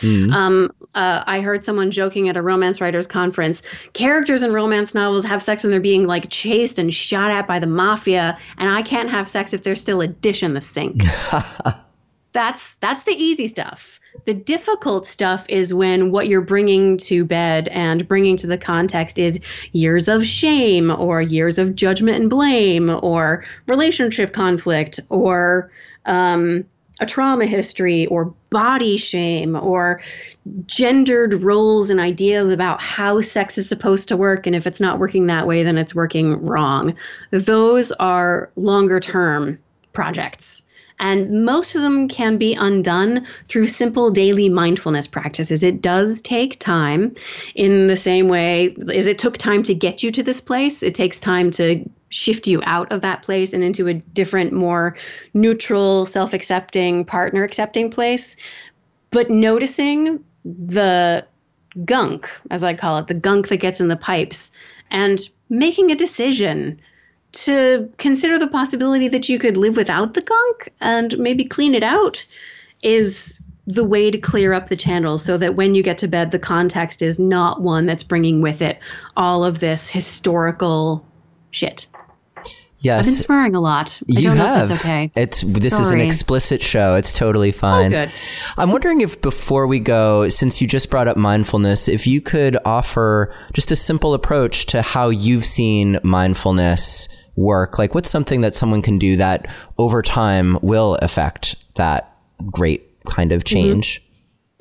I heard someone joking at a romance writers conference, characters in romance novels have sex when they're being like chased and shot at by the mafia, and I can't have sex if there's still a dish in the sink. That's the easy stuff. The difficult stuff is when what you're bringing to bed and bringing to the context is years of shame or years of judgment and blame or relationship conflict or a trauma history or body shame or gendered roles and ideas about how sex is supposed to work. And if it's not working that way, then it's working wrong. Those are longer term projects. And most of them can be undone through simple daily mindfulness practices. It does take time in the same way it took time to get you to this place. It takes time to shift you out of that place and into a different, more neutral, self-accepting, partner-accepting place. But noticing the gunk, as I call it, the gunk that gets in the pipes, and making a decision to consider the possibility that you could live without the gunk and maybe clean it out is the way to clear up the channels so that when you get to bed, the context is not one that's bringing with it all of this historical shit. Yes. I've been swearing a lot. I don't know if that's okay. This is an explicit show. It's totally fine. Oh, good. I'm wondering if before we go, since you just brought up mindfulness, if you could offer just a simple approach to how you've seen mindfulness work. Like, what's something that someone can do that over time will affect that great kind of change? Mm-hmm.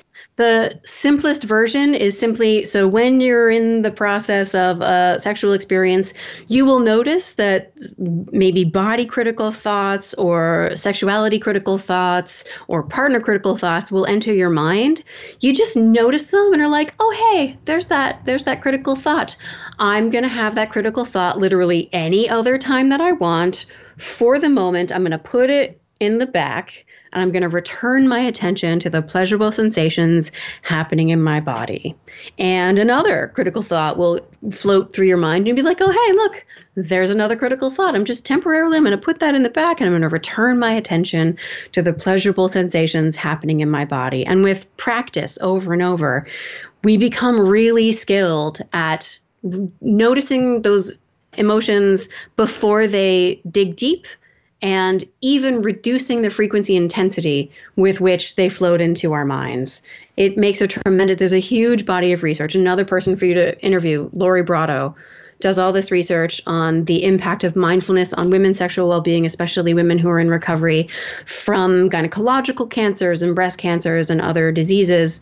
The simplest version is simply, so when you're in the process of a sexual experience, you will notice that maybe body critical thoughts or sexuality critical thoughts or partner critical thoughts will enter your mind. You just notice them and are like, oh, hey, there's that critical thought. I'm going to have that critical thought literally any other time that I want. For the moment, I'm going to put it in the back, and I'm going to return my attention to the pleasurable sensations happening in my body. And another critical thought will float through your mind and be like, oh, hey, look, there's another critical thought. I'm just temporarily going to put that in the back, and I'm going to return my attention to the pleasurable sensations happening in my body. And with practice over and over, we become really skilled at noticing those emotions before they dig deep, and even reducing the frequency intensity with which they float into our minds. It makes a there's a huge body of research. Another person for you to interview, Lori Brotto, does all this research on the impact of mindfulness on women's sexual well-being, especially women who are in recovery from gynecological cancers and breast cancers and other diseases,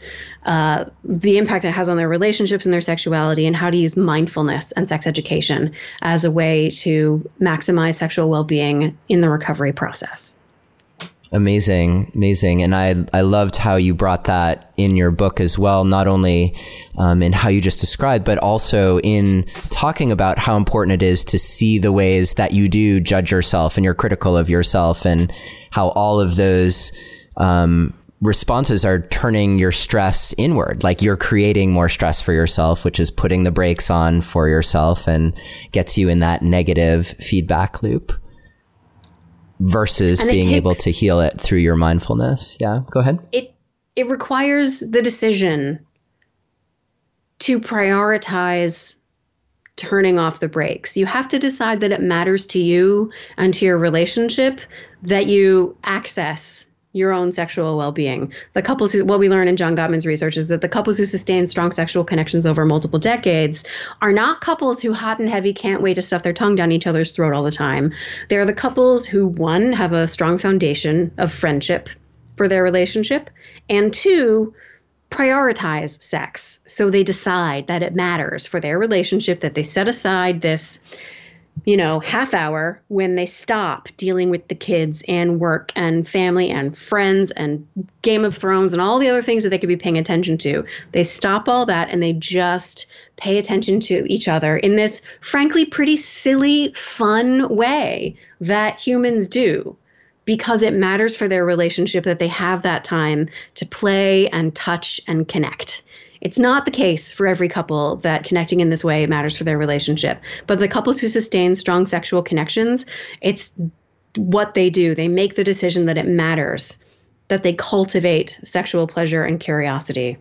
the impact it has on their relationships and their sexuality, and how to use mindfulness and sex education as a way to maximize sexual well-being in the recovery process. Amazing. And I loved how you brought that in your book as well, not only in how you just described, but also in talking about how important it is to see the ways that you do judge yourself and you're critical of yourself, and how all of those responses are turning your stress inward. Like, you're creating more stress for yourself, which is putting the brakes on for yourself and gets you in that negative feedback loop. Versus being able to heal it through your mindfulness. Yeah, go ahead. It requires the decision to prioritize turning off the brakes. You have to decide that it matters to you and to your relationship that you access your own sexual well-being. What we learn in John Gottman's research is that the couples who sustain strong sexual connections over multiple decades are not couples who hot and heavy can't wait to stuff their tongue down each other's throat all the time. They're the couples who, one, have a strong foundation of friendship for their relationship, and two, prioritize sex. So they decide that it matters for their relationship, that they set aside this half hour when they stop dealing with the kids and work and family and friends and Game of Thrones and all the other things that they could be paying attention to. They stop all that and they just pay attention to each other in this, frankly, pretty silly, fun way that humans do, because it matters for their relationship that they have that time to play and touch and connect. It's not the case for every couple that connecting in this way matters for their relationship. But the couples who sustain strong sexual connections, it's what they do. They make the decision that it matters, that they cultivate sexual pleasure and curiosity.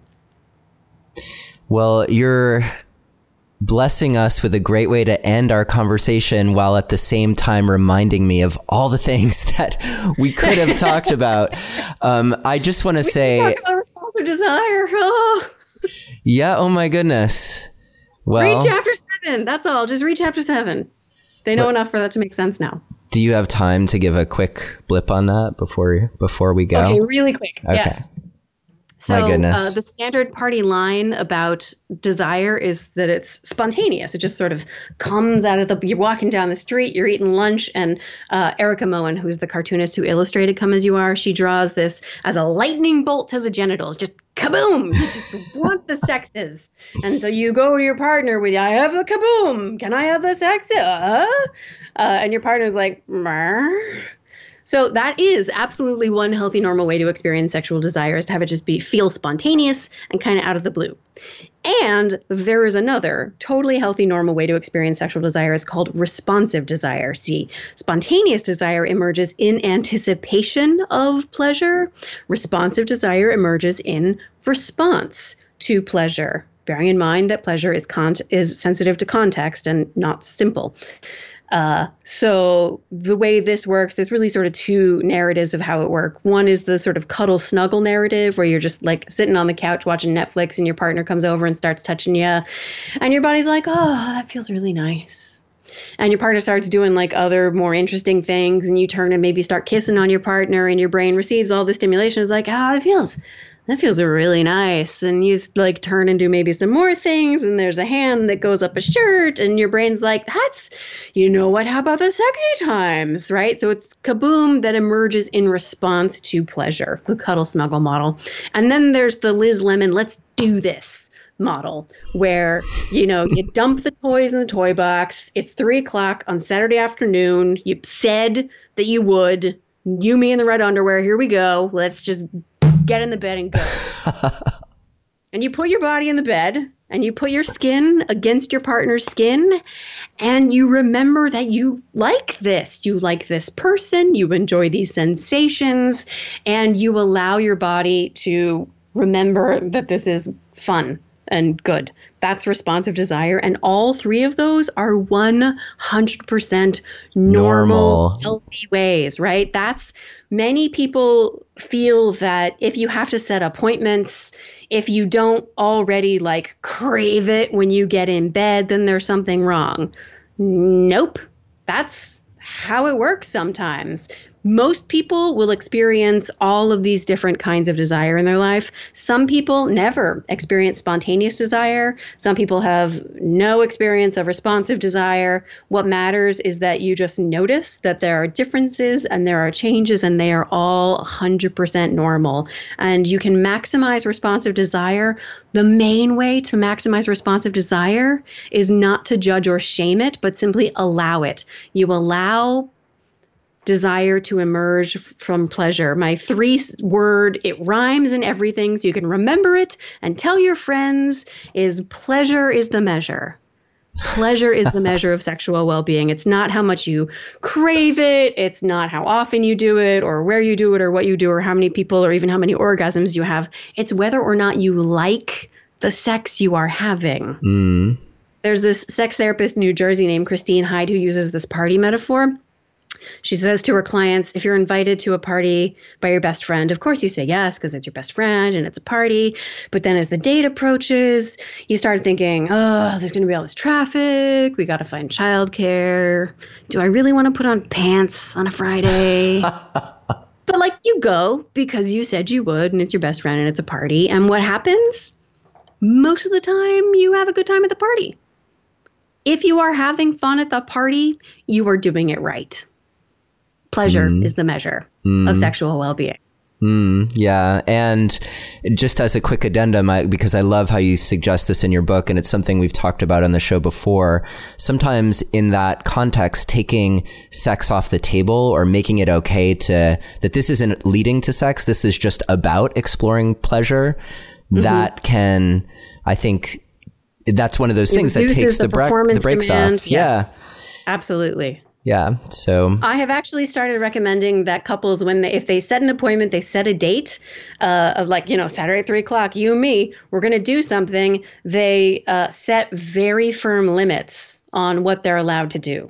Well, you're blessing us with a great way to end our conversation, while at the same time reminding me of all the things that we could have talked about. I just want to say... We can talk about response or desire. Oh. Yeah. Oh my goodness. Well, read chapter 7. That's all. Just read chapter 7. They know enough for that to make sense now. Do you have time to give a quick blip on that before we go? Okay, really quick. Okay. Yes. So my goodness. The standard party line about desire is that it's spontaneous. It just sort of comes out of you're walking down the street, you're eating lunch, and Erica Moen, who's the cartoonist who illustrated Come As You Are, she draws this as a lightning bolt to the genitals, just kaboom. You just want the sexes. And so you go to your partner with, I have the kaboom. Can I have the sex? And your partner's like, Meh. So that is absolutely one healthy, normal way to experience sexual desire, is to have it just feel spontaneous and kind of out of the blue. And there is another totally healthy, normal way to experience sexual desire. It's called responsive desire. See, spontaneous desire emerges in anticipation of pleasure. Responsive desire emerges in response to pleasure, bearing in mind that pleasure is sensitive to context and not simple. So the way this works, there's really sort of two narratives of how it works. One is the sort of cuddle snuggle narrative, where you're just like sitting on the couch watching Netflix and your partner comes over and starts touching you and your body's like, oh, that feels really nice. And your partner starts doing like other more interesting things, and you turn and maybe start kissing on your partner, and your brain receives all the stimulation. It's like, that feels really nice. And you like turn and do maybe some more things, and there's a hand that goes up a shirt, and your brain's like, how about the sexy times, right? So it's kaboom that emerges in response to pleasure, the cuddle snuggle model. And then there's the Liz Lemon, let's do this model, where, you dump the toys in the toy box. It's 3:00 on Saturday afternoon. You said that you would. You, me in the red underwear. Here we go. Let's just get in the bed and go. And you put your body in the bed, and you put your skin against your partner's skin, and you remember that you like this. You like this person. You enjoy these sensations, and you allow your body to remember that this is fun and good. That's responsive desire. And all three of those are 100% normal, healthy ways, right? Many people feel that if you have to set appointments, if you don't already like crave it when you get in bed, then there's something wrong. Nope. That's how it works sometimes. Most people will experience all of these different kinds of desire in their life. Some people never experience spontaneous desire. Some people have no experience of responsive desire. What matters is that you just notice that there are differences and there are changes, and they are all 100% normal. And you can maximize responsive desire. The main way to maximize responsive desire is not to judge or shame it, but simply allow it. You allow desire to emerge from pleasure. My 3-word, it rhymes and everything, so you can remember it and tell your friends, is pleasure is the measure. Pleasure is the measure of sexual well-being. It's not how much you crave it. It's not how often you do it, or where you do it, or what you do, or how many people, or even how many orgasms you have. It's whether or not you like the sex you are having. There's this sex therapist in New Jersey named Christine Hyde who uses this party metaphor. She says to her clients, if you're invited to a party by your best friend, of course you say yes because it's your best friend and it's a party. But then as the date approaches, you start thinking, oh, there's going to be all this traffic. We got to find childcare. Do I really want to put on pants on a Friday? But like, you go because you said you would, and it's your best friend and it's a party. And what happens? Most of the time you have a good time at the party. If you are having fun at the party, you are doing it right. Pleasure is the measure of sexual well-being. Yeah. And just as a quick addendum, because I love how you suggest this in your book, and it's something we've talked about on the show before, sometimes in that context, taking sex off the table or making it okay that this isn't leading to sex, this is just about exploring pleasure, that can, I think, that's one of those things that takes the brakes off. Yes, yeah, absolutely. Yeah. So I have actually started recommending that couples, if they set an appointment, they set a date of Saturday at 3:00, you and me, we're going to do something. They set very firm limits on what they're allowed to do.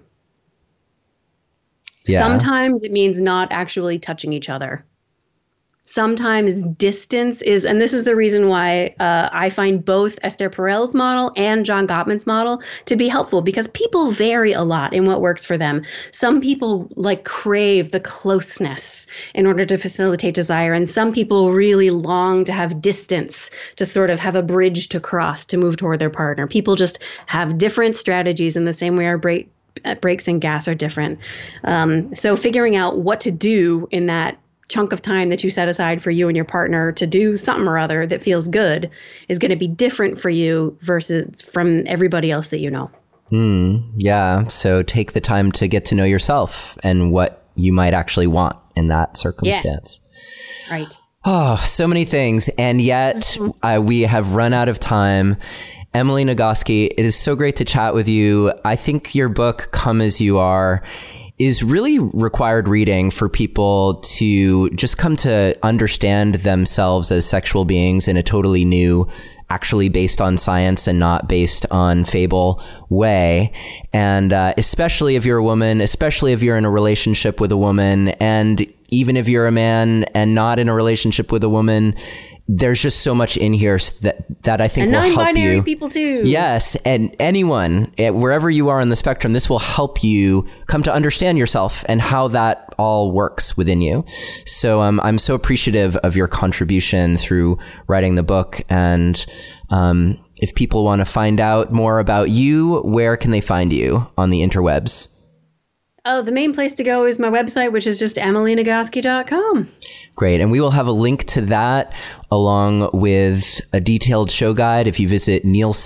Yeah. Sometimes it means not actually touching each other. Sometimes distance is, and this is the reason why I find both Esther Perel's model and John Gottman's model to be helpful, because people vary a lot in what works for them. Some people crave the closeness in order to facilitate desire, and some people really long to have distance, to sort of have a bridge to cross to move toward their partner. People just have different strategies in the same way our brakes and gas are different. So figuring out what to do in that chunk of time that you set aside for you and your partner to do something or other that feels good is going to be different for you versus from everybody else that you know. Yeah. So take the time to get to know yourself and what you might actually want in that circumstance. Yeah. Right. Oh, so many things. And yet we have run out of time. Emily Nagoski, it is so great to chat with you. I think your book, Come As You Are, is really required reading for people to just come to understand themselves as sexual beings in a totally new, actually based on science and not based on fable way. And especially if you're a woman, especially if you're in a relationship with a woman, and even if you're a man and not in a relationship with a woman, there's just so much in here that I think and will help you. And non-binary people too. Yes, and anyone, wherever you are on the spectrum, this will help you come to understand yourself and how that all works within you. So I'm so appreciative of your contribution through writing the book. And if people want to find out more about you, where can they find you on the interwebs? Oh, the main place to go is my website, which is just emilynagoski.com. Great. And we will have a link to that along with a detailed show guide if you visit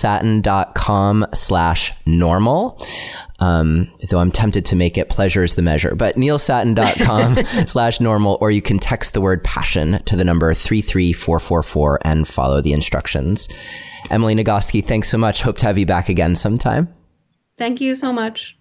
neilsattin.com/normal. Though I'm tempted to make it pleasure is the measure, but neilsattin.com/normal, or you can text the word passion to the number 33444 and follow the instructions. Emily Nagoski, thanks so much. Hope to have you back again sometime. Thank you so much.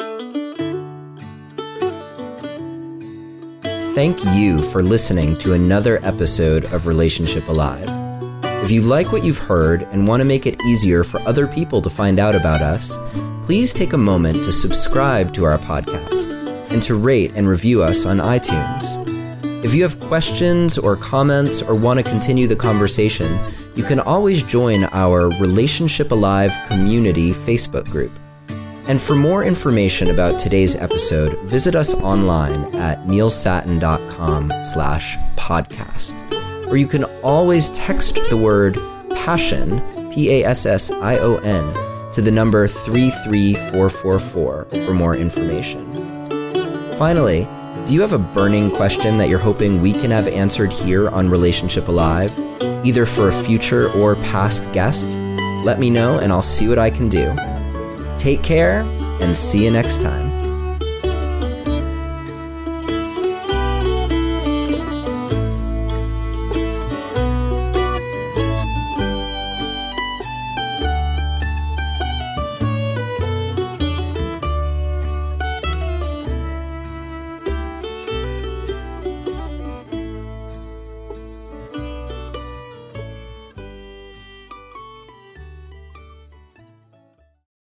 Thank you for listening to another episode of Relationship Alive. If you like what you've heard and want to make it easier for other people to find out about us, please take a moment to subscribe to our podcast and to rate and review us on iTunes. If you have questions or comments or want to continue the conversation, you can always join our Relationship Alive community Facebook group. And for more information about today's episode, visit us online at neilsattin.com/podcast, where you can always text the word passion, PASSION, to the number 33444 for more information. Finally, do you have a burning question that you're hoping we can have answered here on Relationship Alive, either for a future or past guest? Let me know and I'll see what I can do. Take care and see you next time.